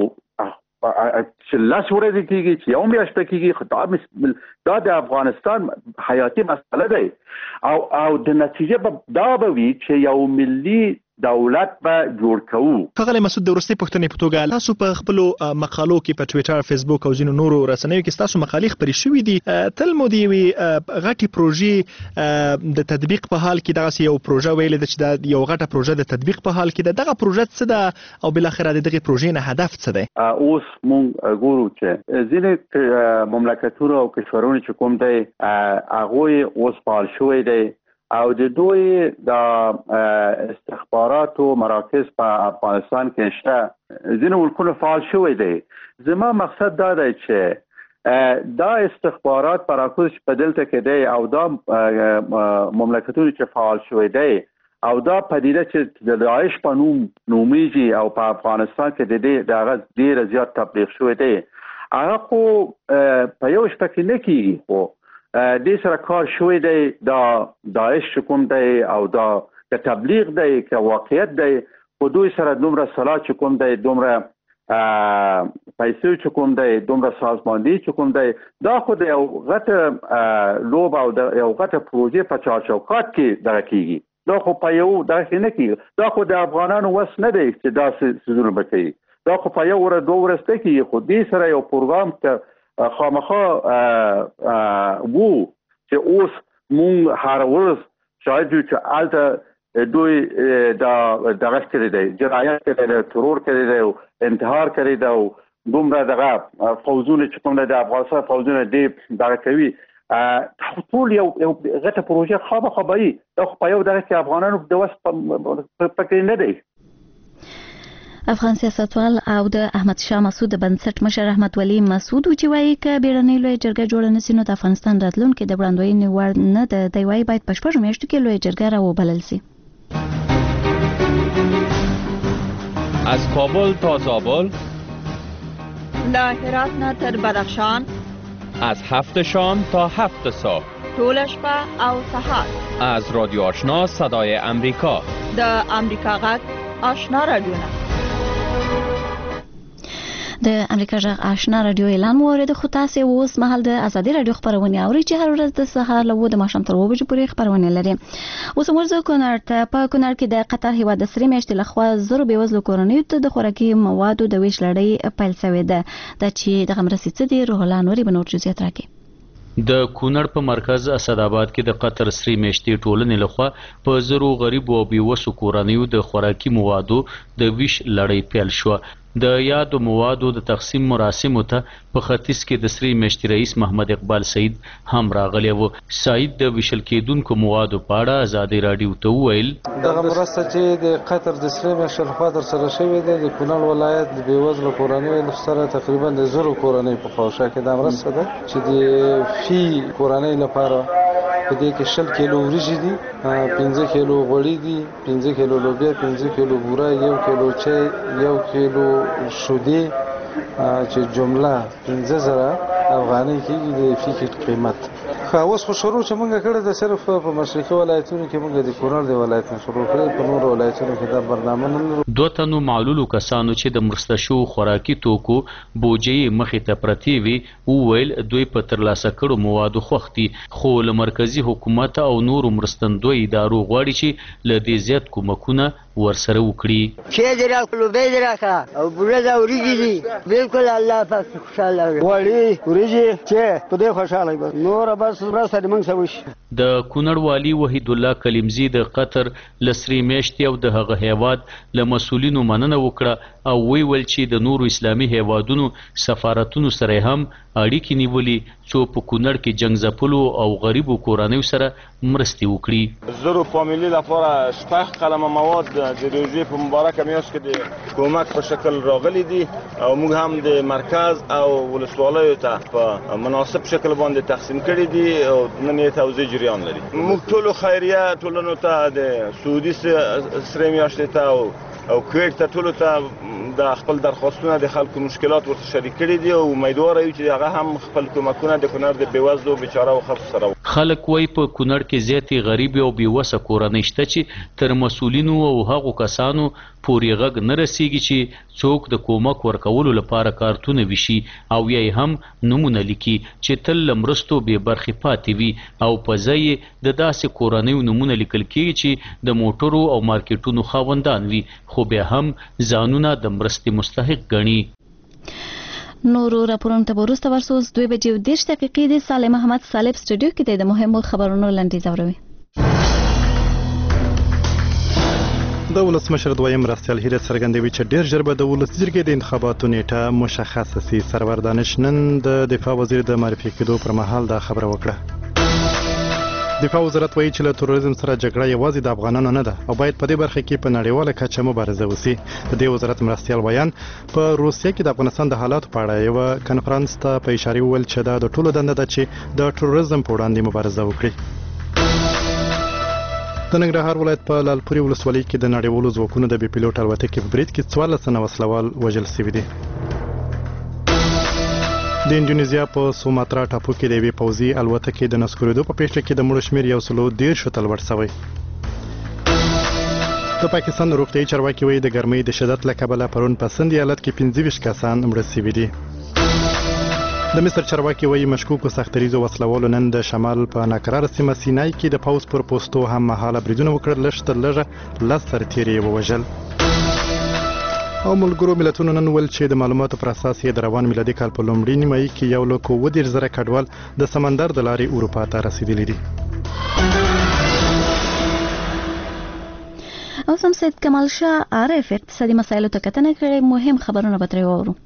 [SPEAKER 16] چې لاس ورځې کېږي چې یو میاشت کېږي، خو دا د افغانستان حیاتي مسله دی او او د نتیجه به دا به وي چې یو ملي دولت به جوړ کوو.
[SPEAKER 13] ښاغلی مسعود، د وروستۍ پوښتنې په توګه تاسو په خپلو مقالو کې په ټویټر، فیسبوک او ځینو نورو رسنیو کې ستاسو مقالې خپرې شوي دي. تل مو د یوې غټې پروژې د تطبیق په حال کې دغسې یو پروژه ویلې ده چې دا یو غټه پروژه د تطبیق په حال کې ده. دغه پروژه څه ده او بالاخره د دغې پروژې نه هدف څه دی؟
[SPEAKER 16] اوس مونږ ګورو چې ځینې مملکتونه او کشورونه چې کوم دی هغوی اوس فعال شوی دی او د دوی د استخباراتو مراکز په افغانستان کې شته، ځینې ملکونه فعال شوی دی. زما مقصد دا دی چې دا استخبارات مراکز په دلته کې دی او دا مملکتونه چې فعال شوی دی او دا پدیده چې د داعش په نوم نومیږي او په افغانستان کې د دې د هغه ډېر زیات تبلیغ شوی دی، هغه خو په یو شپه کې نه کېږي، خو دې سره کار شوی دی. دا داعش کوم دی او دا که تبلیغ دی که واقعیت دی، خو دوی سره دومره سلاح چې کوم دی، دومره پیسې چې کوم دی، دومره سازماندهي چې کوم دی، دا خو د یو غټه لوبه او د یو غټه پروژې په چارچوکات کې دغه کېږي. دا خو په یو دغه کې نه کېږي. دا خو د افغانانو وس نه دی چې داسې څیزونه به کوي. دا خو په یو ورځ دوه ورځ نه کېږي، خو دې سره یو پروګرام ته خامخا وو چې اوس مونږ هر ورځ شاید یو چې هلته دوی دغه کړی دی، جنایت کړی دی، ترور کړی دی او انتحار کړی دی او دومره دغه فوجونه چې کوم دی د افغانستان فوجونه دې دغه کوي، ټول یو غټه پروژه خامخا به وي. دا خو په یو دغه کې افغانانو د وس پکې نه دی.
[SPEAKER 1] افغان سیاستوال او د احمد شاه مسعود د بنسټ مشر احمد ولی مسعود چې وایي ک بیرنۍ لوی جرګه جوړه نشي نو د افغانستان راتلونکي د وړاندوینې وړ نه ده. دی وایي باید په شپږ میاشتو کې لوی جرګه راوبلل شي.
[SPEAKER 17] از کابل تا زابل،
[SPEAKER 18] له هرات نه تر بدخشان،
[SPEAKER 17] از هفت شام تا هفت صبح،
[SPEAKER 18] طول شپه او سحر،
[SPEAKER 17] از رادیو آشنا صدای امریکا،
[SPEAKER 18] د امریکا غږ آشنا رادیو.
[SPEAKER 1] د امریکا غږ آشنا رادیو اعلان مورد خو تاسو اوس مهال د ازادي رادیو خبرونه اوري چې هر ورځ د سهار له و د ماښام تر و بجې پورې خبرونه لري. اوس موږ کونړ ته په کونړ کې د قطر هیواد د سری میاشتې لخوا زرو بېوزلو کورنیو ته د خوراکي موادو د ویش لړۍ پیل شوې ده. دا چې دغه مرستې څه دي، روح الله نوري به نور جزئیات راکړي.
[SPEAKER 19] د کونړ په مرکز اسداباد کې د قطر سری میاشتې ټولنې لخوا په زرو غریب او بېوسو کورنیو د خوراکي موادو د ویش لړۍ پیل شوه. د یادو موادو د تقسیم مراسمو ته په ختیځ کې د سری میاشتې رئیس محمد اقبال سعید هم راغلی و. سعید د ویشل کېدونکو موادو په اړه ازادي راډیو ته وویل
[SPEAKER 7] دغه مرسته چې د قطر د سری میاشتې لخوا ترسره شوې ده د کونړ ولایت د بېوزلو کورنیو سره تقریبا د زرو کورنۍ په خواشه کې دا مرسته ده چې د فی کورنۍ لپاره په دې کې شل کیلو وریجې دي، پنځه کیلو غوړي دي، پنځه کیلو لوبیا، پنځه کیلو بوره، یو کیلو چای، یو کیلو شودې چې جمله پنځه زره افغانۍ کېږي د فی کیټ قیمت. خو اوس خو شروع چې موږ کړی ده صرف په مشرقي ولایتونو کې موږ د کونړ د ولایت نه شروع کړی، په نورو ولایتونو کې دا برنامه نه لرو.
[SPEAKER 19] دوه تنو معلولو کسانو چې د مرسته شوو خوراکي توکو بوجۍ مخې ته پرتې وي وویل دوی په ترلاسه کړو موادو خوښ دي، خو له مرکزي حکومت او نورو مرستندویو ادارو غواړي چې له دې زیات کومکونه ورسره وکړي.
[SPEAKER 20] چې دې راکړو به دې راکړه او بوره دا وریږي دي بالکل الله پاک خوشاله
[SPEAKER 21] وړي وریږي چې په دې خوشاله به نور بس مرسته دې موږ سوي.
[SPEAKER 19] د کونړ والي وحید الله کلیمزی د قطر لسری میشتي او د هغه هیواد له مسولینو مننه وکړه او وی ول چې د نورو اسلامي هیوادونو سفارتونو سره هم اړیکې نیولې څو په کونړ کې جنگ ځپلو او غریبو کورنیو سره مرستې وکړي.
[SPEAKER 22] زرو فامیلی لپاره شپږ قلمه مواد د روژې په مبارکه میاشت کې د کومک په شکل راغلي دي او موږ هم د مرکز او ولسوالیو ته په مناسب شکل باندې تقسیم کړي دي او نن یې توزیع جریان لري. موږ ټولو خیریه ټولنو ته د سعودي سره میاشتې ته او او کویټ ته ټولو ته د خپل درخواستونه د خلکو مشکلات ورته شریک کړي دي او امیدواره یو چې هغه هم خپل کومکونه د کونړ د بېوزلو بیچاره او خلکو سره.
[SPEAKER 19] خلک وایي په کونړ کې زیاتې غریبې او بېوسه کورنۍ شته چې تر مسولینو او هغو کسانو پورې غږ نه رسیږي چې څوک د کومک ورکولو لپاره کارتونه ویشي او یا هم نومونه لیکي چې تل له مرستو بې برخې پاتې وي او په ځای یې د داسې کورنیو نومونه لیکل کېږي چې د موټرو او مارکیټونو خاوندان وي خو بیا هم ځانونه د مرستې مستحق ګڼي.
[SPEAKER 1] نورو راپورونو ته وروسته ورسو دوه بجې او دېرش دقیقې د صالح محمد صالح سټوډیو کې د مهمو خبرونو لنډیز اورئ.
[SPEAKER 4] د ولسمشر دویم مرستیال هیله څرګندوي چې ډیر ژر به د ولس جرګې د انتخاباتو نیټه مشخصه سي. سرور دانش نن د دفاع وزیر د معرفي کېدو پر مهال دا خبره وکړه. دفاع وزارت وایي چې له تروریزم سره جګړه یوازې د افغانانو نه ده او باید په دې برخه کې په نړیواله کچه مبارزه وسی. د دې وزارت مرستیال بیان په روسیه کې د افغانستان د حالاتو په اړه یو کنفرانس ته په اشاره وویل چې دا د ټولو دنده ده چې د تروریزم په وړاندې مبارزه وکړي. د ننګرهار ولایت په لالپورې ولسوالۍ کې د نړیوالو ځواکونو د بې پیلوټ الوتکې په برید کې څوارلس تنه وسلوال وژل شوي دي. د اندونیزیا په سوماترا ټاپو کې د یوې پوځي الوتکې د نسکورېدو په پیښه کې د مړو شمېر یو سلو دېرشو ته لوړ شوی. د پاکستان روغتیایي چارواکي وایي د ګرمۍ د شدت له کبله پرون په سند ایالت کې پنځه ویشت کسان مړه شوي دي. د مصر چارواکي وایي مشکوکو سختریزو وسلوالو نن د شمال په ناکراره سیمه سینای کې د پوځ پر پوستو هم مهاله بریدونه وکړل. لږ تر لږه لس سرتیري یې ووژل. او ملګرو ملتونو نن ویل چې د معلوماتو پر اساس یې د روان میلادي کال په لومړي نیمایي کې یو لک اووه دېرش زره کډوال د سمندر د لارې اروپا ته رسیدلي دي.
[SPEAKER 1] او سم سید کمال شاه عارف اقتصادي مسایلو ته کتنه کړې. مهم خبرونه به ترې واورو.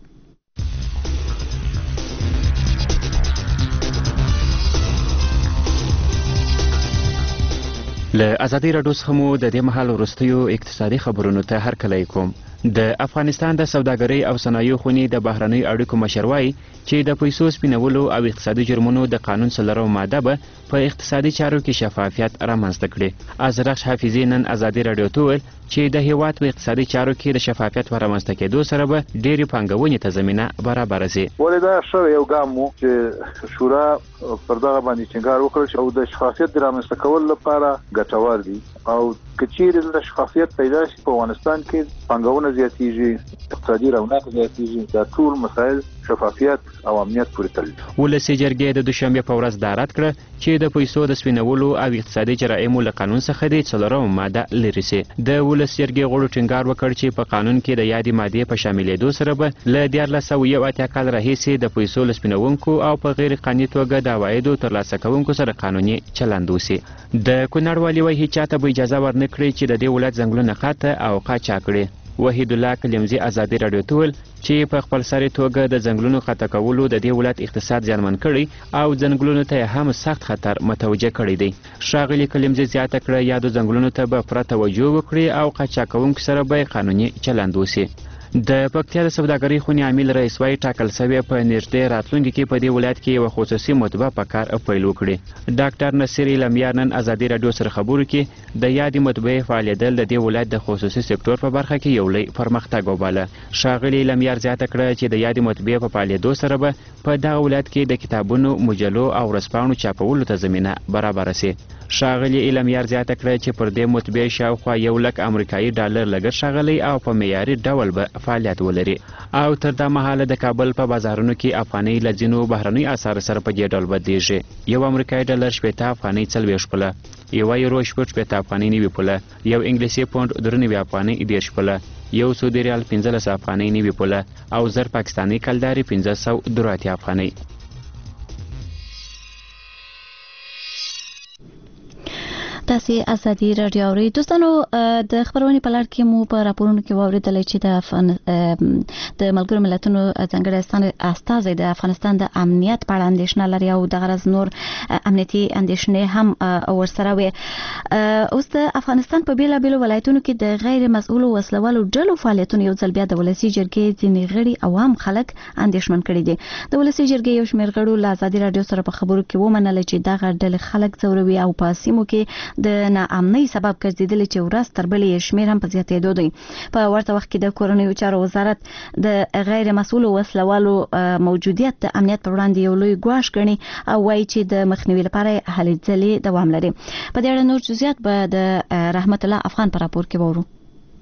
[SPEAKER 23] له ازادي راډیو څخه مو د دې مهال وروستیو اقتصادي خبرونو ته هرکلی کوم. د افغانستان د سوداګرۍ او صنایعو خونې د بهرنیو اړیکو مشر وایي چې د پیسو سپینولو او اقتصادي جرمونو د قانون څلورمه ماده به په اقتصادي چارو کې شفافیت رامنځته کړي. ازرخش حافظي نن ازادي راډیو ته وویل چې د هیواد په اقتصادي چارو کې د شفافیت په رامنځته کېدو سره به ډېرې پانګونې ته زمینه برابره شي.
[SPEAKER 6] ولې دا ښه یو ګام و چې شورا پر دغه باندې ټینګار وکړ او د شفافیت د رامنځته کولو لپاره ګټور دي او کچېرې د شفافیت پیدا شي په افغانستان کې پانګونه زیاتېږي، اقتصادي رونق زیاتېږي. دا ټول مسایل شفافیت او امنیت پورې تړلي.
[SPEAKER 23] ولسي جرګې د دوشنبې په ورځ دا رد کړه چې د پیسو د سپینولو او اقتصادي جرایمو له قانون څخه د څلورمه ماده لرې شي. د ولس جرګې غړو ټینګار وکړ چې په قانون کې د یادې مادې په شاملېدو سره به له دیارلس سوه یو اتیا کال راهیسې د پیسو له سپینونکو او په غیر قانوني توګه د عوایدو ترلاسه کوونکو سره قانوني چلند وشي. د کونړ والي وایي هیچا ته به اجازه ورنه کړي چې د دې ولایت ځنګلونه قاطع او قاچاق کړي. وحید الله کلیمزی ازادي راډیو ته ویل چې په خپل سري توګه د ځنګلونو قطع کولو د دې ولایت اقتصاد زیانمن کړي او ځنګلونو ته هم سخت خطر متوجه کړی دی. ښاغلي کلیمزی زیاته کړه یادو ځنګلونو ته به پوره توجه وکړي او قاچاقونکو سره به قانوني چلند وشي. د پکتیا د سوداګرۍ خونې عامل رئیس وایي ټاکل شوی په نږدې راتلونکي کې په دې ولایت کې یوه خصوصي مطبعه په کار پیل وکړي. ډاکټر نصیر لمیار نن ازادي راډیو سره خبرو کې د یادې مطبعې فعالېدل د دې ولایت د خصوصي سکتور په برخه کې یو لوی پرمختګ وباله. ښاغلي لمیار زیاته کړه چې د یادې مطبعې په فعالېدو سره به په دغه ولایت کې د کتابونو، مجلو او ورځپاڼو چاپولو ته زمینه برابره شي. ښاغلي علمیار زیاته کړه چې پر دې مطبعې شاوخوا یو لک امریکایي ډالر لګښت ښاغلی او په معیاري ډول به فعالیت ولري او تر دا مهاله د کابل په بازارونو کې افغانۍ له ځینو بهرنیو اسعارو سره په دې ډول بدلیږي. یو امریکایي ډالر شپېته افغانۍ څلوېښت پوله، یوه یورو شپږ شپېته افغانۍ نوي پوله، یو انګلیسي پونډ درې نوي افغانۍ دېرش پوله، یو سعودي ریال پنځلس افغانۍ نوي پوله او زر پاکستاني کلدارې پنځه سوه درې اتیا افغانۍ.
[SPEAKER 1] تاسې ازادي راډیو اورئ. دوستانو د خبرونې په لړ کې مو په راپورونو کې واورېدلی چې د د ملګرو ملتونو ځانګړی استازی د افغانستان د امنیت په اړه اندېښنه لري او د غرض نور امنیتي اندېښنې هم ورسره وي. اوس د افغانستان په بېلابېلو ولایتونو کې د غیر مسؤلو وسلوالو ډلو فعالیتونه یو ځل بیا د ولسي جرګې ځینې غړي او عام خلک اندېښمن کړي دي. د ولسي جرګې یو شمېر غړو له ازادي راډیو سره په خبرو کې ومنله چې دغه ډلې خلک ځوروي او په سیمو کې د ناامنۍ سبب ګرځېدلې چې ورځ تر بلې شمېر هم په زیاتېدو دی. په ورته وخت کې د کورنیو چارو وزارت د غیر مسؤلو وسلوالو موجودیت د امنیت په وړاندې یو لوی ګواښ ګڼي او وایي چې د مخنیوي لپاره هلې ځلې دوام لري. په دې اړه نور جزئیات به د رحمت الله افغان په راپور کې وورو.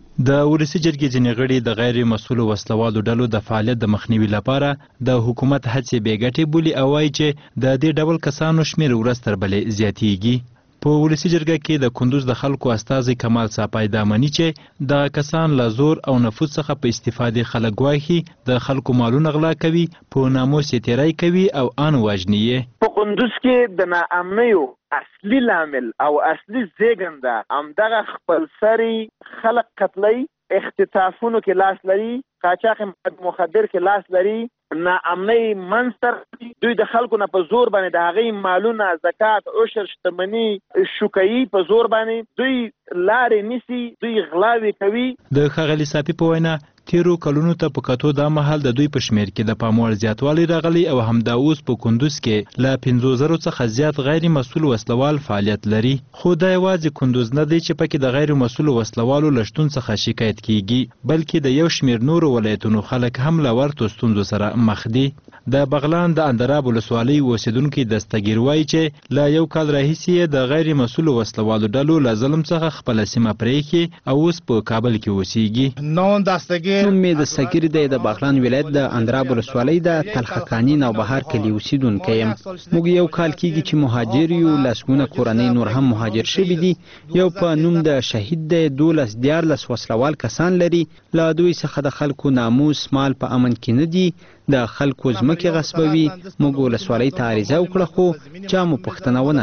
[SPEAKER 8] د ولسي جرګې ځینې غړي د غیر مسؤلو وسلوالو ډلو د فعالیت د مخنیوي لپاره د حکومت هڅې بې ګټې بولي او وایي چې د دې ډول کسانو شمېر ورځ تر بلې زیاتېږي. په ولسي جرګه کې د کندوز د خلکو استازي کمال صاپای دا مني چې د کسان له زور او نفوذ څخه په استفادې خلک ګواښي، د خلکو مالونه غلا کوي، په ناموس یې تیری کوي او ان وژني یې.
[SPEAKER 2] په کندوز کې د ناامنیو اصلي لامل او اصلي زیږنده همدغه خپلسري خلک قتلوي، اختطافونو کې لاس لري، قاچاق مخدر کې لاس لري، ناامنۍ منځ ته دوی د خلکو نه په زور باندې د هغې مالونه، زکات، عشر، شتمني شوکوي، په زور باندې دوی لارې نیسي، دوی غلاوې کوي.
[SPEAKER 8] د ښاغلي صافي په وینا تیرو کلونو ته په کتو دا مهال د دوی په شمېر کې د پام وړ زیاتوالی راغلی او همدا اوس په کندوز کې له پنځو زرو څخه زیات غیر مسؤل وسلوال فعالیت لري. خو دا یوازې کندوز نه دی چې پکې د غیر مسؤل وسلوالو له شتون څخه شکایت کیږي، بلکې د یو شمېر نورو ولایتونو خلک هم له ورته ستونزو سره مخ دي. د بغلان د اندراب ولسوالۍ اوسیدونکي دستګیر وایي چې له یو کال راهیسې د غیر مسؤل وسلوالو ډلو له ظلم څخه خپله سیمه پرېښې او اوس په کابل کې اوسیږي.
[SPEAKER 3] نوم دستګیر نوم مې د سګیر دی، د بغلان ولایت د اندراب ولسوالۍ د تلخکاني نوبهار کلي اوسیدونکی یم. موږ یو کال کېږي چې مهاجر یو، لسګونه کورنۍ نور هم مهاجر شوي دي. یو په نوم د شهید دی، دولس دیارلس وسلوال کسان لري. له دوی څخه د خلکو ناموس مال په امن کې نه دي، د خلکو ځمکې غصبوي. موږ ولسوالۍ ته عریضه وکړه خو چا مو پوښتنه ونه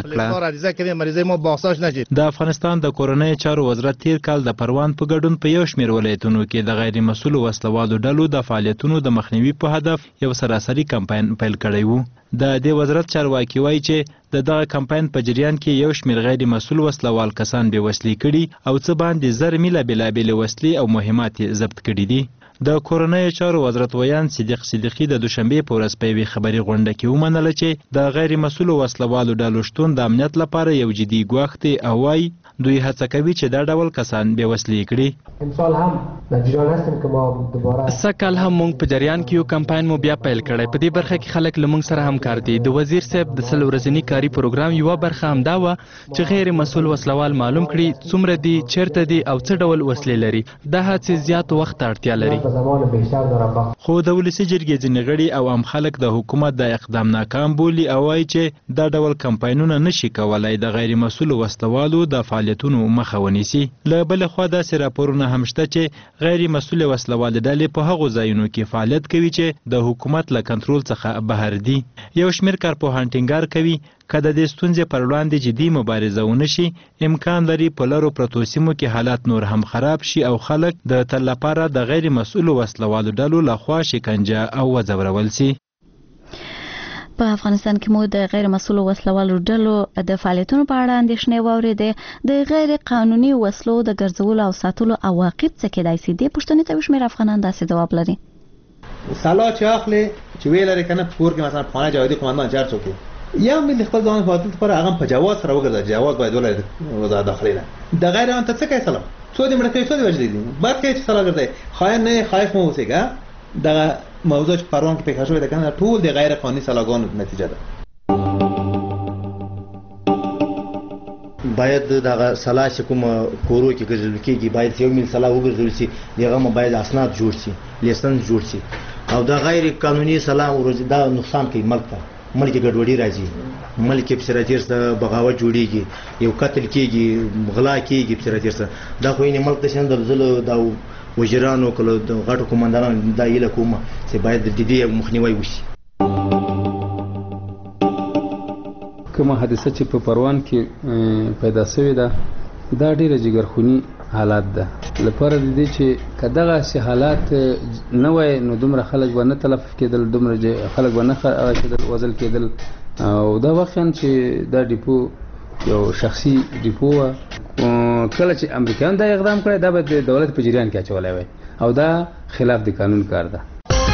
[SPEAKER 3] کړه.
[SPEAKER 8] د افغانستان د کورنیو چارو وزارت تیر کال د پروان په ګډون په یو شمېر ولایتونو کې د غیر مسؤلو وسلوالو ډلو د فعالیتونو د مخنیوي په هدف یو سراسري کمپاین پیل کړی و. د دې وزارت چارواکي وایي چې د دغه کمپاین په جریان کې یو شمېر غیر مسؤل وسلوال کسان بې وسلې کړي او څه باندې زر میله بېلابېلې وسلې او مهمات یې ضبط کړي دي. د کورنیو چارو وزارت ویان صدیق صدیقي د دوشنبې په ورځ په یوې خبري غونډه کې ومنله چې د غیر مسؤلو وسلوالو ډلو شتون د امنیت لپاره یو جدي ګواښ دی او وایي دوی هڅه کوي چې دا ډول کسان بې وسلې کړي.
[SPEAKER 5] سږ هم موږ په جریان کې یو کمپاین مو بیا پیل کړی. په دې برخه کې خلک له موږ سره همکار دي. د وزیر صاحب د سل ورځني کاري پروګرام یوه برخه همدا وه چې غیر مسؤل وسلوال معلوم کړي څومره دي، چیرته دي او څه ډول وسلې لري. دا هڅې زیات وخت ته اړتیا لري.
[SPEAKER 8] خو د ولسي جرګې ځینې غړي او عام خلک د حکومت د اقدام ناکام بولي او وایي چې دا ډول کمپاینونه نشي کولای د غیر مسؤلو وسلوالو د فعالیتونو مخه ونیسي. له بلې خوا داسې راپورونه هم شته چې غیر مسؤلې وسلوالې ډلې په هغو ځایونو کې فعالیت کوي چې د حکومت له کنټرول څخه بهر دي. یو شمېر کارپوهان ټینګار کوي که د دې ستونزې پر وړاندې جدي مبارزه ونه شي، امکان لري په لرو پرتو سیمو کې حالات نور هم خراب شي او خلک د تل لپاره د غیر مسؤلو وسلوالو ډلو لخوا شکنجه او وځورول شي.
[SPEAKER 1] په افغانستان کې مو د غیر مسؤلو وسلوالو ډلو د فعالیتونو په اړه اندېښنې واورېدې. د غیر قانوني وسلو د ګرځولو او ساتلو عواقب څه کېدای شي؟ دې پوښتنې ته شمېر افغانان داسې ځواب لري.
[SPEAKER 24] سلا چې اخلي چې ویل لري کنه پور کې مثلا پانه جوادي قومندان چار څوک یا ملي خپل ځان فاطمه لپاره هغه په جواز سره وګرځي. جواز باید ولري وزارت داخلي نه د غیر ان ته څه کوي سلام څو دې مړ کوي څو دې وجدي دي بعد کې چې سلا ګرځي خاين نه خايف مو اوسېګا. د موضوع چې پروان کې پیښ شوی ده کنه ټول د غیر قانوني سلاګانو نتیجه ده.
[SPEAKER 9] باید دغه سلا چې کوم کورو کې ګرځول کېږي باید یو میل سلا وګرځول شي، دغه باید اسناد جوړ شي، لیسنس جوړ شي، او دا غیر قانوني سلا ورځ دا نقصان کوي ملک ته، ملک ګډوډي راځي، ملک په سراتیر سره بغاوت جوړیږي، یو قتل کېږي، غلا کېږي په سراتیر سره، دا خو یې ملک ته شند دلزل دا وزیرانو کله د غټو کمانډرانو دا یله کومه چې باید د دې مخنیوي وشي.
[SPEAKER 11] کومه حادثه چې په پروان کې پیدا شوې ده دا ډیره جګرخونی حالات ده، لپاره د دې چې کداغه سي حالات نه وای نو دومره خلک ونه تلف کېدل، دومره خلک ونه کېدل وزل کېدل، او دا وخت چې دا ډیپو یو شخصي ډیپو کله چې امریکایان دا اقدام کړی دا به د دولت په جریان کې اچولی وای، او دا خلاف د قانون کار ده.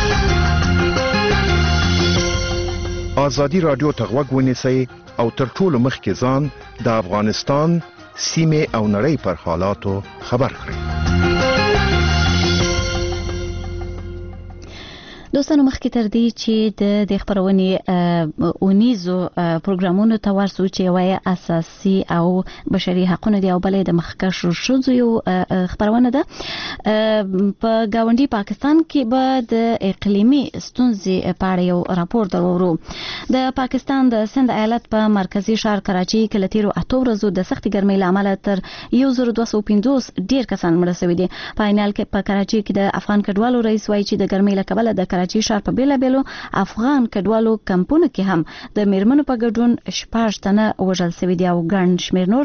[SPEAKER 12] آزادي رادیو ته غوږ ونیسئ او تر ټولو مخکې ځان د افغانستان سیمې او نړۍ پر حالاتو خبر کړئ.
[SPEAKER 1] دوستانو مخکې تر دې چې د د خبرونې اونیزو پروګرامونو ته ورسو چې وایي اساسي او بشري حقوقو دی او بلې د مخکښو ښځو یو خبرونه ده په گاونډي پاکستان کې به د اقلیمي ستونزې په اړه یو راپور درورو. د پاکستان د سند ایالت په مرکزی ښار کراچي کې لتیرو اته ورځو د سختي ګرمۍ لامل تر یو زر دوه سوه پنځوس ډیر کسان مړه شوي دي. په عینال کې په کراچي کې د افغان کډوالو رئیس وایي چې د ګرمۍ له کبله د کراچي ښار په بیلا بیلو افغان کډوالو کمپونو کې هم د میرمنو په ګډون شپږ تنه وژل شوي دي او ګڼ شمېر نور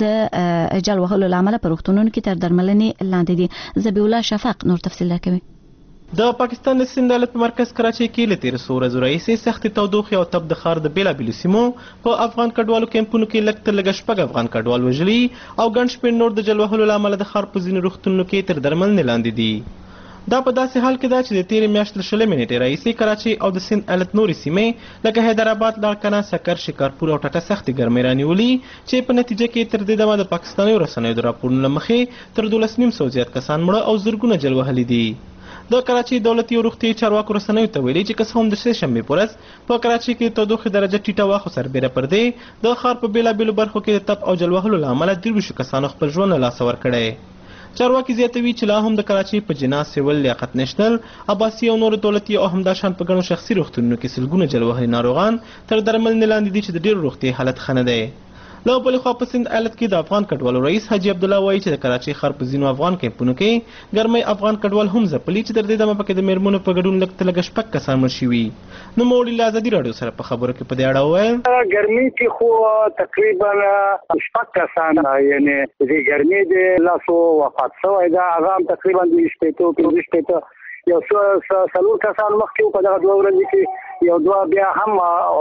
[SPEAKER 1] د جل وهلو له امله په روغتونونو کې تر درملنې لاندې دي. ذبیح الله شفق نور تفصیل راکوي.
[SPEAKER 10] د پاکستان د سند ایالت په مرکز کراچي کې له تیر څو ورځو راهیسې سختې تودوخې او تب د ښار د بیلابېلو سیمو په افغان کډوالو کیمپونو کې لږ تر لږه شپږ افغان کډوال وژلي او ګڼ شمېر نور د جل وهلو له امله د ښار په ځینو روغتونونو کې تر درملنې لاندې دي. دا په داسې حال کې ده چې د تیرې میاشتې له شلمې نیټې راهیسې کراچي او د سند ایالت نورې سیمې لکه حیدرآباد، لاړکنه، سکر، شکارپور او ټټه سختې ګرمۍ رانیولي چې په نتیجه کې تر دې دمه د پاکستاني رسنیو د راپورونو له مخې تر دولس نیم سوه زیات کسان مړه او زرګونه جل وهلي دي. د کراچي دولتي او روغتیايي چارواکو رسنیو ته ویلي چې که څه هم د سې شنبې په ورځ په کراچي کې تودوخې درجه ټیټه وه، خو سربیره پر دې د ښار په بېلابېلو برخو کې د تب او جل وهلو له امله دېرشو کسانو خپل ژوند له لاسه ورکړی. چارواکي زیاتوي چې لا هم د کراچي په جنا، سیول، لیاقت نشنل، عباسي او نورو دولتي او همداشان په ګڼو شخصي روغتونونو کې سلګونه جل وهلي ناروغان تر درملنې لاندې دي چې د ډېرو روغتیايي حالت ښه نه دی. له بلې خوا په سند ایالت کې د افغان کډوالو رئیس حاجي عبدالله وایي چې د کراچي ښار په ځینو افغان کیمپونو کې ګرمۍ افغان کډوال هم ځپلي چې تر دې دمه پکې د میرمنو په ګډون لږ تر لږه شپږ کسان مړ شوي. نوموړي له ازادي راډیو سره په خبرو کې په دې اړه وویل
[SPEAKER 14] ګرمۍ کې خو تقریبا شپږ کسان یعنی د ګرمۍ د لاسو وفات شوی ده، هغه هم تقریبا د شپېتو پنځه شپېته یو څلور کسان مخکې په دغه دوه ورځې کې یو دوه بیا هم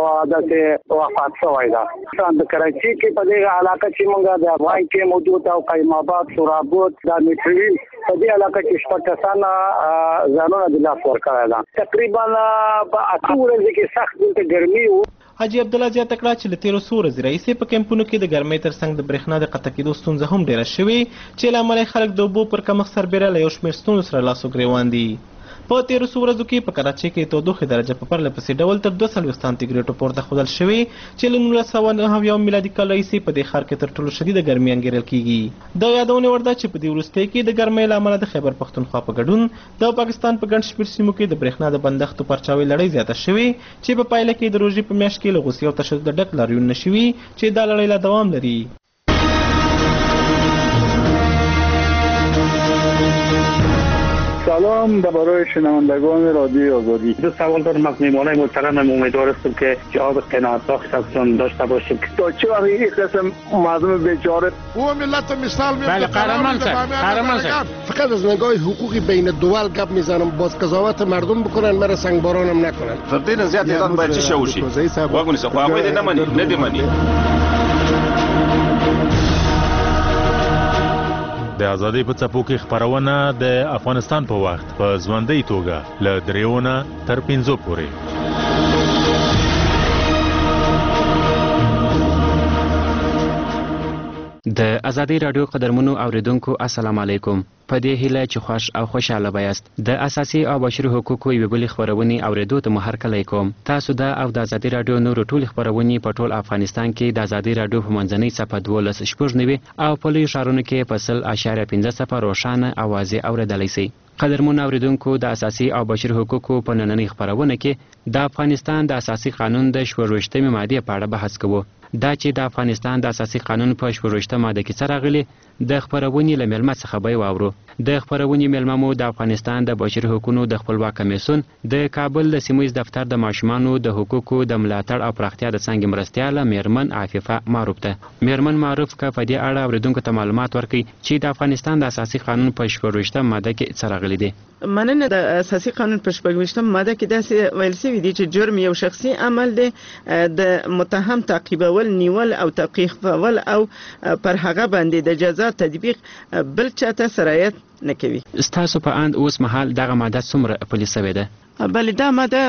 [SPEAKER 14] داسې وفات شوی ده. د کراچي کې په دې علاقه چې موږ د افغان کې موجود او قیم آباد، سورابود، د میټرویل په دې علاقه کې شپږ کسان ځانونه د لاس ورکړی ده. تقریبا په اته ورځې کې سخت دلته ګرمي و.
[SPEAKER 10] حاجي عبدالله زیاته کړه چې له تېرو څو ورځې راهیسې په کیمپونو کې د ګرمۍ تر څنګ د برېښنا د قطع کېدو ستونزه هم ډېره شوې چې له امله خلک د اوبو پر کمښت سربیره له یو شمېر ستونزو سره لاس و ګرېوان دي. په تیرو څو ورځو کې په کراچۍ کې تودوخې درجه په پرله پسې ډول تر دوه څلوېښت سانتي پورته ښودل شوې چې له نولس سوه نهه اویا میلادي کال راهیسې په دې ښار کې تر ټولو شدیده ګرمي انګېرل کېږي. د یادونې وړ ده چې په دې وروستیو کې د ګرمۍ له امله د خیبر پښتونخوا په ګډون د پاکستان په ګڼ شمېر سیمو کې د برېښنا د بندښتو پرچاوۍ لړۍ زیاته شوې چې په پایله کې د روژې په میاشت کې له غوسې او تشدد ډک لاریون نشوي چې دا لړۍ لا دوام لري.
[SPEAKER 25] سلام برای شنوندگان رادیو آزادی. دو سوال دارم از میهمانای محترمم، امیدوار هستم که جواب قناعت بخش ازشان داشته باشیم. تا چه وقت این قسم مردم بیچاره
[SPEAKER 26] او ملت مثال میاد؟
[SPEAKER 25] بله قهرمان شد، قهرمان شد.
[SPEAKER 26] فقط از نگاه حقوقی بین الدول گپ میزنم، باز قضاوت مردم بکنن، مرا سنگبارانم نکنن.
[SPEAKER 27] فردین زیاد ایران باید چی شوشی؟ واگونی سه خو هغه نه مني، نه دی مني.
[SPEAKER 8] د ازادۍ په څپو کې خپرونه د افغانستان په وخت په ژوندۍ توګه له دریونه تر پنځو پورې.
[SPEAKER 23] د ازادي رادیو قدرمنو اوریدونکو السلام علیکم. په دې هیله چې خوش او خوشاله بایاست. د اساسي او بشري حقوقو یوې بلې خپرونې اوریدو ته مو هرکلی کوم. تاسو د او د ازادي رادیو نورو ټولې خپرونې په ټول افغانستان کې د ازادي رادیو په منځنۍ څپه دولس شپږ نوي او په لویو ښارونو کې په سل اشاریه پنځه څپه روښانه اوازې اوریدلی سئ. قدرمن اوریدونکو د اساسي او بشري حقوقو په نننۍ خپرونه کې د افغانستان د اساسي قانون د شپږویشتمې مادې په اړه بحث کوو. دا چې د افغانستان د اساسي قانون په شپږویشتمه ماده کې څه راغلي د خپرونې له میلمه څخه به یې واورو. د خپرونې میلمه مو د افغانستان د بشري حقوقو د خپلواک کمیسیون د کابل د سیمه ییز دفتر د ماشومانو د حقوقو د ملاتړ او پراختیا د څانګې مرستیاله میرمن عفیفه معروف ده. میرمن معروف که په دې اړه اوریدونکو ته معلومات ورکړي چې د افغانستان د اساسي قانون په شپږویشتمه ماده کې څه راغلي دي.
[SPEAKER 7] مننه. د اساسي قانون په شپږویشتمه ماده کې داسې ویل شوي دي چې جرم یو شخصي عمل دی د متهم تعقیبول، نیول او توقیفول او پر هغه باندې د جزا تطبیق بل چاته سرایت نه کوي.
[SPEAKER 23] ستاسو په اند اوس مهال دغه ماده څومره پلي شوې ده؟
[SPEAKER 7] بله دا ماده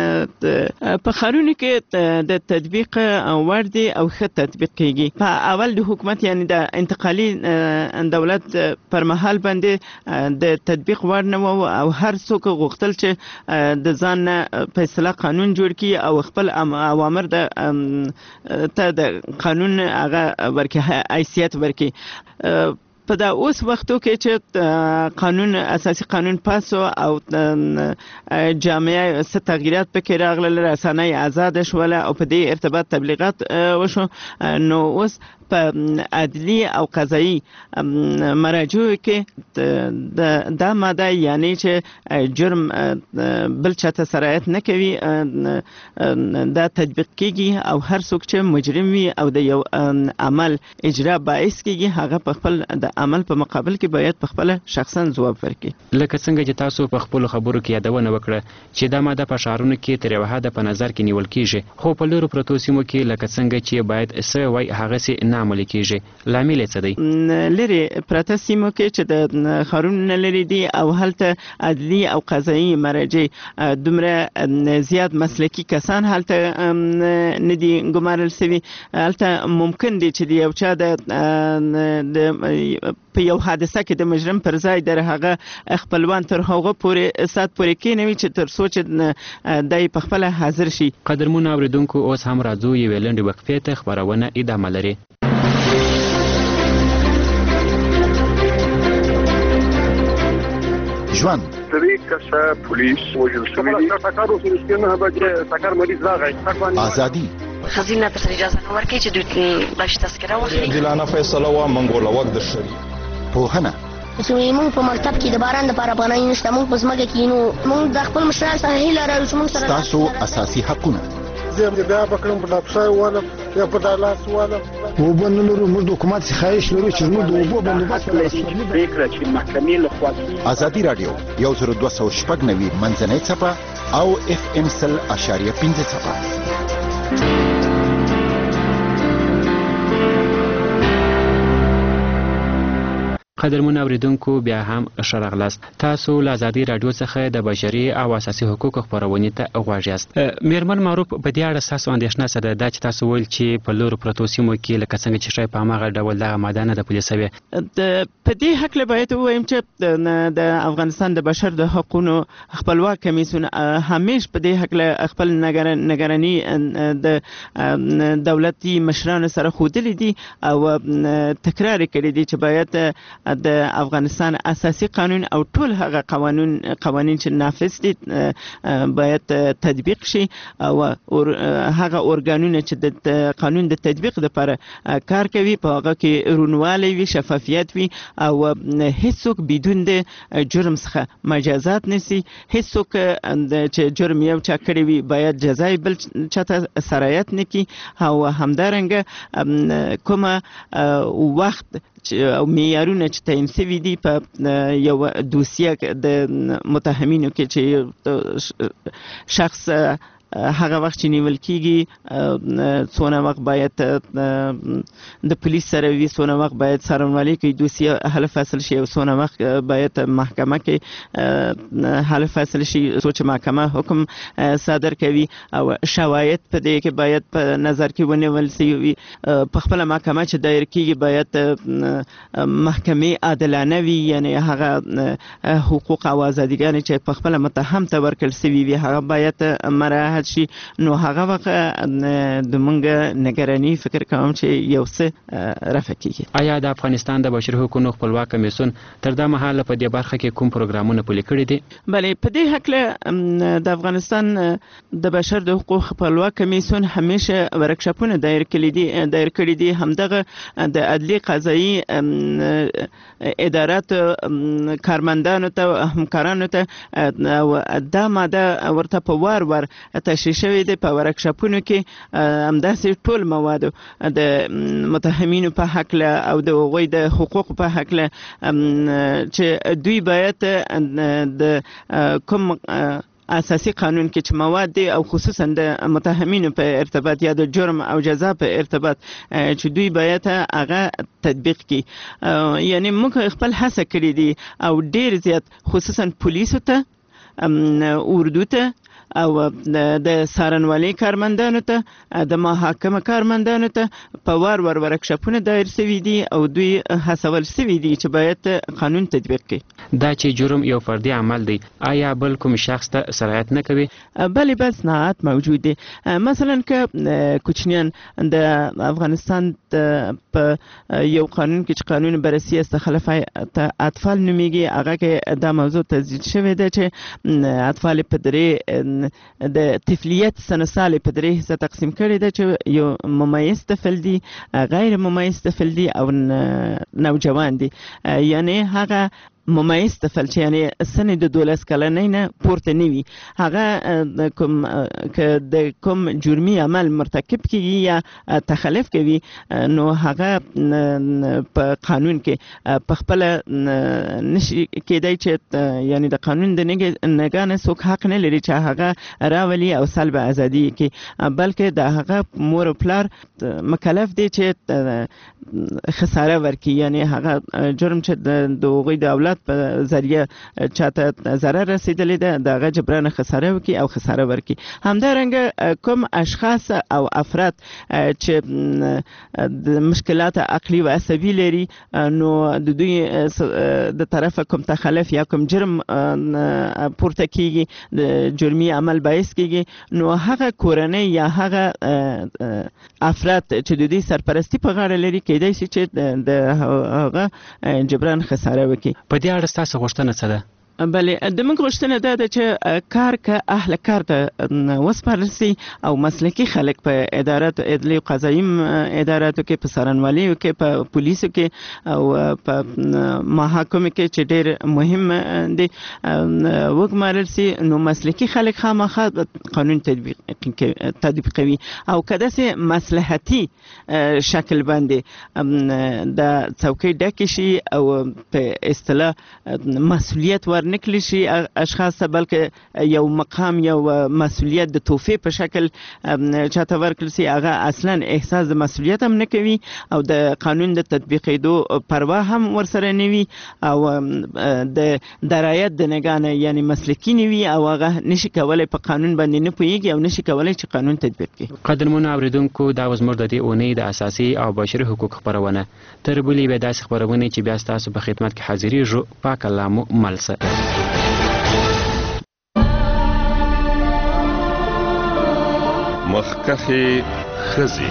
[SPEAKER 7] په ښارونو کې د تطبیق وړ دی او ښه تطبیق کیږي. په اول د حکومت یعنی د انتقالي دولت پر مهال باندې د تطبیق وړ نه و او هر څوک غوښتل چې د ځان نه فیصله قانون جوړ کړي او خپل اوامر د ته د قانون هغه ورکړي، حیثیت ورکړي. په دا اوس وختو کې چې قانون اساسي قانون پاسو او جامعه څه تغییرات پکې راغلل، رسنۍ آزاد شول او په دې ارتباط تبلیغات وشو، نو اوس په عدلی او قضایی مراجعو کې دا ماده یعنی چې جرم بل چاته سرایت نه کوي دا تطبیق کیږي او هر څوک چې مجرم وي او د یو عمل اجرا باعث کیږي هغه په خپل د عمل په مقابل کې باید په خپل شخصا ځواب ورکړي.
[SPEAKER 23] لکه څنګه چې تاسو په خپل خبرو کې یادونه وکړه چې دا ماده په ښارونو کې تر یوه حده په نظر کې نیول کیږي، خو په لرو پرتو سیمو کې لکه څنګه چې باید څه وای هغسې نه عملي کیږي. لامل یې څه دی؟
[SPEAKER 7] لرې پرته سیمو کې چې د ښارونو نه لرې دي او هلته عدلي او قضایي مراجع دومره زیات مسلکي کسان هلته نه دي ګمارل سوي، هلته ممکن دی چې د یو چا د په یو حادثه کې د مجرم پر ځای در هغه خپلوان تر هغه پورې سات پورې کېنوي چې تر څو چې دی په خپله حاضر شي.
[SPEAKER 23] قدرمنو اوریدونکو اوس هم راځو یوې لنډې وقفې ته، خپرونه ادامه لري.
[SPEAKER 12] ژوند
[SPEAKER 26] سری کسه پولیس وجل شوی سکر او سرسکینه به سکر مریض راغی.
[SPEAKER 12] ازادي
[SPEAKER 13] خزینه پر اجازه نه ورکړي چې دوی باش تذکره واخلي.
[SPEAKER 15] عادلانه فیصله و منګوله وخت د شری
[SPEAKER 12] پوهنه
[SPEAKER 16] چې موږ په مکتب کې د باران لپاره پناه نشته، موږ په ځمکه کې نو موږ د خپل مشرانو څخه هیله لرو چې موږ سره
[SPEAKER 12] تاسو اساسي حقونه
[SPEAKER 26] زه بیا بکرم په ډاکټر والا یا په دالاس والا
[SPEAKER 21] و بنو لرو موږ د حکومت څخه خواهش لرو چې موږ د اوبو بندوبست
[SPEAKER 26] لري. فکر چې محکمې له خوا
[SPEAKER 12] ازادي رادیو یو زر دوه سوه شپږ نوي منځنۍ څپه او اف ام سل اشاریه پنځه څپه.
[SPEAKER 23] قدرمن اوریدونکو بیا هم ښه راغلاست. تاسو له ازادي رادیو څخه د بشري او اساسي حقوقو خپرونې ته غوږ یاست. میرمن معروف، په دې اړه ستاسو اندېښنه څه ده؟ دا چې تاسو ویل چې په لرو پرتو سیمو کې لکه څنګه چې ښایي په هماغه ډول دغه ماده نه ده پلي شوې.
[SPEAKER 7] په دې هکله باید ووایم چې د افغانستان د بشر د حقونو خپلواک کمیسیون همیش په دې هکله خپل نگراني د دولتي مشرانو سره ښودلې دي او تکرار کړي دي چې باید د افغانستان اساسي قانون او ټول هغه قوانین قوانین چې نافذ دي باید تطبیق شي او هغه ارګانونه چې د قانون د تطبیق لپاره کار کوي په هغه کې رونوالی وي، شفافیت وي او هیڅوک بدون د جرم څخه مجازات نشي، هیڅوک چې جرم یو چا کړی وي باید جزای بل چاته سرایت نکي او همدارنګه کومه وخت او معیارونه چې تعیین شوي دي په یو دوسیه د متهمینو کې چې شخص هغه وخت چې نیول کیږي څونه وخت باید د پولیس سره وي، څونه وخت باید څارنوالي کوي، دوسیه حل فصل شي، او څونه وخت باید محکمه کې حل فصل شي، سوچ محکمه حکم صادر کوي او شواهد په دې کې باید په نظر کې ونیول شي. په خپل محکمه چې دایر کیږي باید محکمه عادلانه وي، یعنی هغه حقوق او ازادیګان چې په خپل متهم ته ورکړل شوي وي هغه باید مراعات شي. نو هغه وخت د مونږ نگرانی فکر کوم چې یو څه رفع کیږي.
[SPEAKER 23] آیا د افغانستان د بشري حقوقو خپلواک کمیسیون تر دا مهاله په دې برخه کې کوم پروګرامونه پلي کړي دي؟
[SPEAKER 7] بلې، په دې هکله د افغانستان د بشر د حقوقو خپلواک کمیسیون همیشه ورکشاپونه دایر کړي دي دایر کړي دي همدغه د عدلي قضایي ادارات کارمندانو ته همکارانو ته دا ماده ورته په وار وار تشریح شوې ده. په ورکشاپونو کې همداسې ټول مواد د متهمینو په هکله او د هغوی د حقوقو په هکله چې دوی باید د کوم اساسي قانون کې چې مواد دي او خصوصا د متهمینو په ارتباط یا د جرم او جزا په ارتباط چې دوی باید هغه تطبیق کړي. یعنی موږ خپل هڅه کړې دي او ډیر زیات خصوصا پولیسو ته، اردو ته او د څارنوالۍ کارمندانو ته، د محاکمه کارمندانو ته په وار وار ورکشاپونه دایر شوي دي او دوی هڅول شوي دي چې باید قانون تطبیق کړي.
[SPEAKER 23] دا چې جرم یو فردي عمل دی، آیا بل کوم شخص ته سرایت نه کوي؟
[SPEAKER 7] بلې بل صناعت موجود دي. مثلا که کوچنیان د افغانستان په یو قانون کې چې قانون بررسي استخلاف اطفال نومیږي، هغه کې دا موضوع تزیید شوی ده چې اطفال په درې د طفلیت سنه سال په درې حصه تقسیم کړي ده چې یو ممیز طفل دي، غیر ممیز طفل دي او نوجوان دي. یعنی هغه ممیز طفل چې یعنی سن د دولس کلنۍ نه پورته نه وي، هغه کوم که د کوم جرمي عمل مرتکب کیږي یا تخلف کوي نو هغه په قانون کې په خپل نشي کېدای چې یعنی د قانون د نګانه څوک حق نه لري چې هغه راولي او سلب ازادي کې، بلکې د هغه مور او پلار مکلف دي چې خساره ورکړي. یعنی هغه جرم چې د هغوی د اولاد په ذریعه چاته ضرر رسیدلی ده دغه جبران خساره وکړي او خساره ورکړي. همدارنګه کوم اشخاص او افراد چې د مشکلات عقلي و عصبي لري نو د دوی د طرفه کوم تخلف یا کوم جرم پورته کیږي، د جرمي عمل باعث کیږي، نو هغه کورنۍ یا هغه افراد چې د دې سرپرستی په غاړه لري کېدای شي چې د هغه جبران خساره وکړي.
[SPEAKER 23] په دې اړه ستاسو غوښتنه څه ده؟
[SPEAKER 7] بلې، د موږ غوښتنه دا ده چې کار که اهل کار ته وسپارل شي او مسلکي خلک په اداراتو عدلي او قضایي اداراتو کې، په څارنوالۍ کې، په پولیسو کې او په محاکمو کې چې ډېر مهم دي وګمارل شي، نو مسلکي خلک خامخا قانون تطبیقوي او که داسې مصلحتي شکل باندې د څوکۍ ډکې شي او په اصطلاح مسؤلیت ور نکلی شي اشخاص ته، بلکې یو مقام یا مسؤلیت د توفیه په شکل چاته ورکړل شي، هغه اصلا احساس د مسؤلیت هم نه کوي او د قانون د تطبیقېدو پروا هم ورسره نه وي او د درایت د نګانه یعنی مسلکي نه وي او هغه نشي کولی په قانون باندې نه پوهېږي او نشي کولی چې قانون تطبیق کړي.
[SPEAKER 23] قدرمنو اورېدونکو، دا وه زموږ د دې اونۍ د اساسي او بشري حقوق خپرونه. تر بلې یوې داسې خپرونې چې بیا ستاسو په خدمت کې حاضرېږو. پاک الله مو مل شه.
[SPEAKER 15] مخکخې ښځې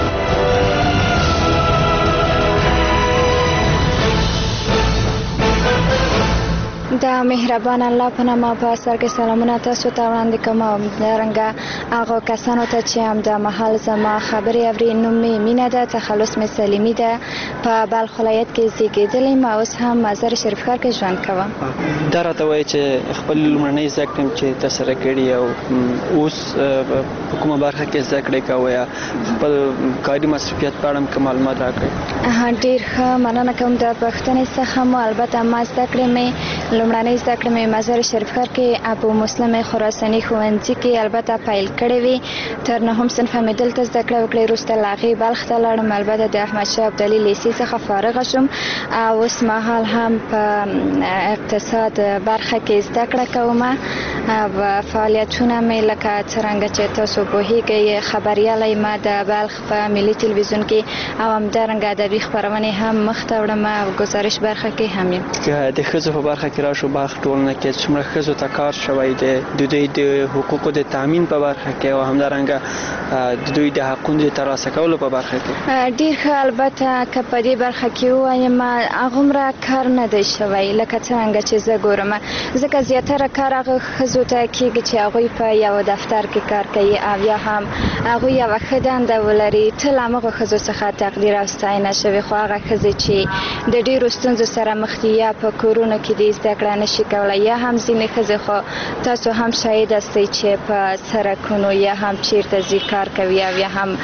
[SPEAKER 4] د مهربان الله په نامه په سر کې سلامونه تاسو ته وړاندې کوم. همدارنګه هغو کسانو ته چې همدمهال زما خبرې اوري، نوم مې مینه ده، تخلص مې سلیمي ده، په بلخ ولایت کې زیږېدلې یم، اوس هم مزار شریف ښار کې ژوند کوم.
[SPEAKER 6] دا راته وایي چې خپل لومړنۍ زده کړې چې ترسره کړي او اوس په کومه برخه کې زده کړې کوئ، خپل کاري مصروفیت په اړه هم معلومات راکړئ.
[SPEAKER 4] ډېر ښه مننه کوم د پوښتنې څخه مو. البته ما زده کړې مې لومړنۍ زده کړې مې مزار شریف ښار کې ابو مسلم خراساني ښوونځي کې البته پیل کړې وې. تر نهم صنفه مې دلته زده کړه وکړې. وروسته له هغې بلخ ته لاړم. البته د احمدشاه ابدالي لیسې څخه فارغه شوم او اوس مهال هم په اقتصاد برخه کې زده کړه کوم. او فعالیتونه مې لکه څرنګه چې تاسو پوهیږئ خبریالی ما د بلخ په ملي تلویزیون کې او همدارنګه ادبي خپرونې هم مخ ته وړم او گزارش برخه کې هم یم.
[SPEAKER 6] د ښځو په برخه کې راشو بلخ ټولنه کې څومره ښځو ته کار شوی دی د دوی د حقوقو د تامین په برخه کې او همدارنګه د دوی د حقونو د ترلاسه کولو په برخه کې؟
[SPEAKER 4] ډېر ښه. البته که په دې برخه کې ووایم هغومره کار نه دی شوی لکه څرنګه چې زه ګورم، ځکه زیاتره کار هغه ښځو ته کېږي چې هغوی په یو دفتر کې کار کوي او یا هم هغوی یوه ښه دنده ولري. تل همغو ښځو څخه تقدیر او ستاینه شوې، خو هغه ښځې چې د ډېرو ستونزو سره مخ دي یا په کورونو کې د زده کړه نشي کولی یا هم ځینې ښځې خو تاسو هم شاهد هستئ چې په سرکونو یا هم چیرته ځي کار کوي او یا هم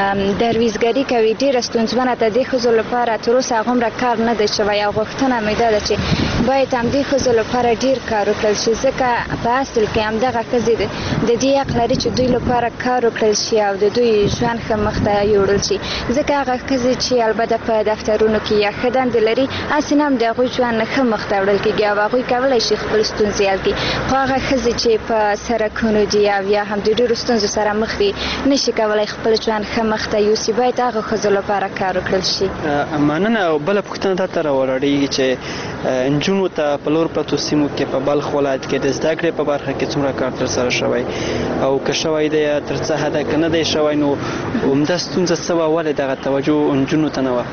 [SPEAKER 4] درویزګري کوي. ډېره ستونزمنه ده. دې ښځو لپاره تر اوسه هغومره کار نه دی شوی او غوښتنه مې دا ده چې باید همدې ښځو لپاره ډېر کار وکړل شي، ځکه په اصل کې همدغه ښځې د دې حق لري چې دوی لپاره کار وکړل شي او د دوی ژوند ښه مخ ته یوړل شي. ځکه هغه ښځې چې البته په دفترونو کې یا ښه دندې لري هسې نه هم د هغوی ژوند ښه مخ ته وړل کېږي او هغوی کولی شي خپل ستونزې حل کړي. خو هغه ښځې چې په سرکونو دي او یا هم د ډېرو ستونزو سره مخ دي نشي کولی خپل ژوند ښه مخ ته یوسي، باید هغه ښځو لپاره کار وکړل شي.
[SPEAKER 6] مننه. او بله پوښتنه دا ته راولاړېږي چې نجونو ته په لور پرتو سیمو کې په بلخ ولایت کې د زده کړې په برخه کې څومره کار ترسره شوی او که شوی دی تر څه حده که نه دی شوی نو همدا ستونزه څه وه، ولې دغه توجه نجونو ته نه وه؟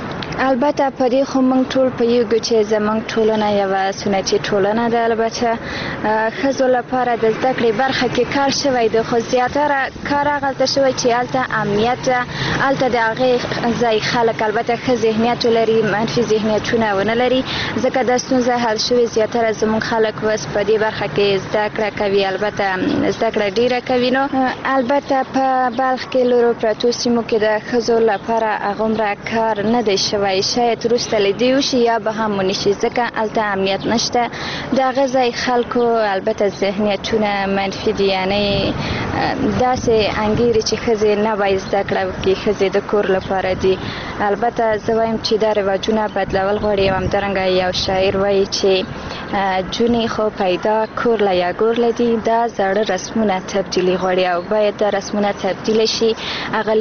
[SPEAKER 4] البته په دې خو موږ ټول پوهیږو چې زموږ ټولنه یوه سنتي ټولنه ده. البته ښځو لپاره د زده کړې برخه کې کار شوی دی، خو زیاتره کار هغلته شوی چې هلته امنیت ده، هلته د هغې ځای خلک البته ښه ذهنیت ولري، منفي ذهنیتونه ونه لري، ځکه دا ستونزه حل شوې. زیاتره زموږ خلک اوس په دې برخه کې زده کړه کوي، البته زده کړه ډېره کوي. نو البته په بلخ کې لرو پرتو سیمو کې د ښځو لپاره هغومره کار نه دی شوی. شاید وروسته له دې وشي یا به هم ونه شي، ځکه هلته امنیت نشته. د هغه ځای خلکو البته ذهنیتونه منفي دي، یعنې داسې انګیري چې ښځې نه باید زده کړه وکړي، ښځې د کور لپاره دي. البته زه وایم چې دا رواجونه بدلول غواړي او همدارنګه یو شاعر وایي چې جونې خو پیدا کور له یا ګور له دي، دا زاړه رسمونه تبدیلي غواړي او باید دا رسمونه تبدیله شي. هغه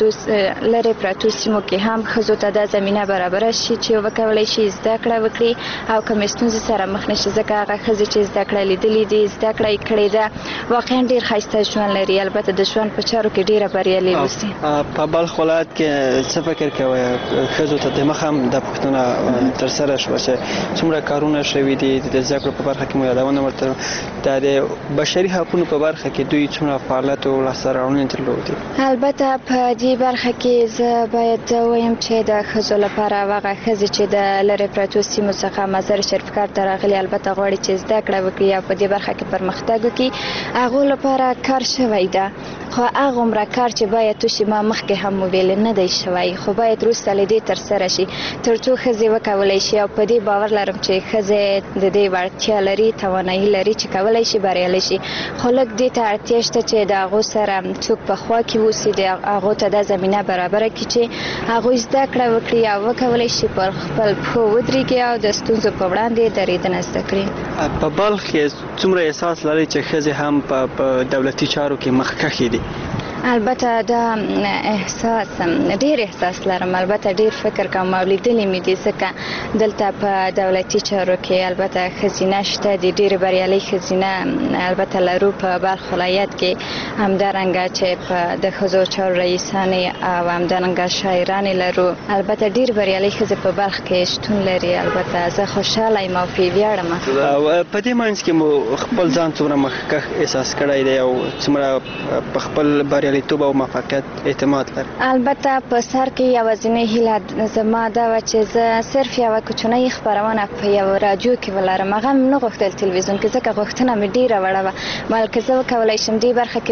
[SPEAKER 4] لرې پرتو سیمو کې هم ښځو ته دا زمینه برابره شي چې وکولی شي زده کړه وکړي او کومې ستونزې سره مخ نه شي، ځکه هغه ښځې چې زده کړه لیدلې دي، زده کړه یې کړې ده، واقعا ډېر ښایسته ژوند لري. البته د ژوند په چارو کې ډېره بریالۍ اوسي.
[SPEAKER 6] په بلخ ولایت کې څه فکر کوئ ښځو ته دمخه هم دا پوښتنه ترسره شوه چې څومره کارونه شوي دي د زده کړو په برخه کې مو یادونه ورته دا د بشري حقونو په برخه کې دوی څومره فعالیت او لاسته راوړنې درلودې؟
[SPEAKER 4] البته په دې برخه کې زه باید ووایم چې د ښځو لپاره هغه ښځې چې د لرې پرتو سیمو څخه مزار شریف ښار ته راغلي البته غواړي چې زده کړه وکړي او په دې برخه کې پرمختګ وکړي، هغو لپاره کار شوی ده. خو هغومره کار چې باید وشي ما مخکې هم وویل نه دی شوی، خو باید وروسته له دې ترسره شي تر څو ښځې وکولی شي او په دې باور لرم چې ښځې د دې وړتیا لري، توانایي لري چې کولی شي بریالی شي. خو لږ دې ته اړتیا شته چې د هغو سره څوک په خوا کې اوسي، د هغو ته دا زمینه برابره کړي چې هغوی زده کړه وکړي او وکولی شي پر خپل پښو ودرېږي او د ستونزو په وړاندې درېدنه زده کړي.
[SPEAKER 6] په بلخ کې څومره احساس لري چې ښځې هم په دولتي چارو کې مخکښې دي؟
[SPEAKER 4] البته دا احساس ډېر احساس لرم، البته ډېر فکر کوم او لیدلې مې دي، ځکه دلته په دولتي چارو کې البته ښځینه شته دي، ډېرې بریالۍ ښځینه البته لرو په بلخ ولایت کې. همدارنګه چې په د ښځو چارو رئیسانې او همدارنګه شاعرانې لرو، البته ډېر بریالۍ ښځې په بلخ کې شتون لري. البته زه خوشحاله یم او پرې ویاړم.
[SPEAKER 6] او په دې منځ کې مو خپل ځان څومره مخکښ احساس کړی دی او څومره په خپل بریالیتوب او موفقیت اعتماد لري؟
[SPEAKER 4] البته په سر کې یوازینۍ هیله زما دا وه چې زه صرف یوه کوچنۍ خپرونه په یو راډیو کې ولرم. هغه مې نه غوښتل تلویزیون کې، ځکه غوښتنه مې ډېره وړه وه، بلکې زه وکولی شم دې برخه کې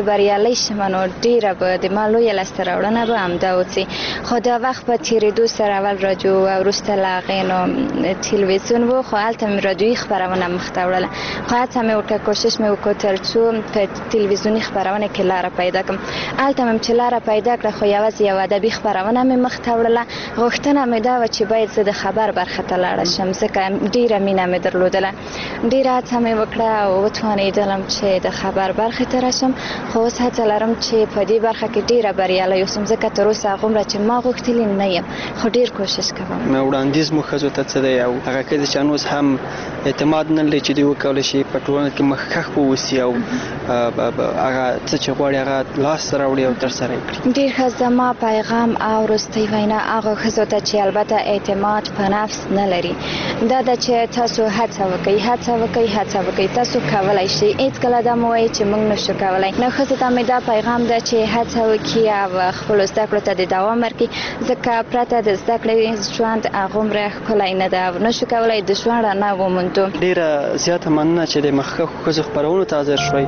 [SPEAKER 4] بریالۍ شم نو ډیره به د ما لویه لاسته راوړنه به همدا اوسي. خو دا وخت په تېرېدو سره اول راډیو او وروسته له هغې نو تلویزیون و، خو هلته مې راډیوي خپرونه مخته وړله. خو هڅه مې وکړه، کوشش مې وکړ تر څو په تلویزیوني خپرونه کې لاره پیدا کړم. هلته مې چې لاره پیدا کړه، خو یوازې یو ادبي خپرونه مې مخته وړله. غوښتنه مې دا وه چې باید زه د خبر برخه ته لاړه شم، ځکه ډیره مینه مې درلودله. ډیره هڅه مې وکړه او وتوانېدلم چې د خبر برخې ته راشم. خو اوس هڅه لرم چې په دې برخه کې ډیره بریالی اوسم، ځکه تر اوسه هغومره چې ما غوښتلي نه یم، خو ډیر کوشش کوم.
[SPEAKER 6] وړاندیز مو ښځو ته څه دی او هغه ښځې چې اوس هم اعتماد نه لري چې دوی وکولی شي په ټولنه کې مخکښ واوسي او هغه څه چې غواړي هغه لاسته راوړي او ترسره یې کړي.
[SPEAKER 4] ډېر ښه. زما پیغام او وروستۍ وینا هغو ښځو ته چې البته اعتماد په نفس نه لري، دا ده چې تاسو هڅه وکئ، هڅه وکئ، هڅه وکئ. تاسو کولی شئ. هېڅکله دا مه وایئ چې موږ نشو کولی. نو ښځو ته مې دا پیغام ده چې هڅه وکړي او خپلو زده کړو ته د دوام ورکړي، ځکه پرته د زده کړې ژوند هغومره ښکلی نه ده او نشو کولی د ژوند رڼا وموندو.
[SPEAKER 6] ډېره زیاته مننه چې د مخکښو ښځو خپرونو ته حاضر شوئ.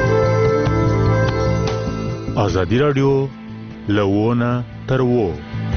[SPEAKER 15] ازادي راډیو له ونه تر وو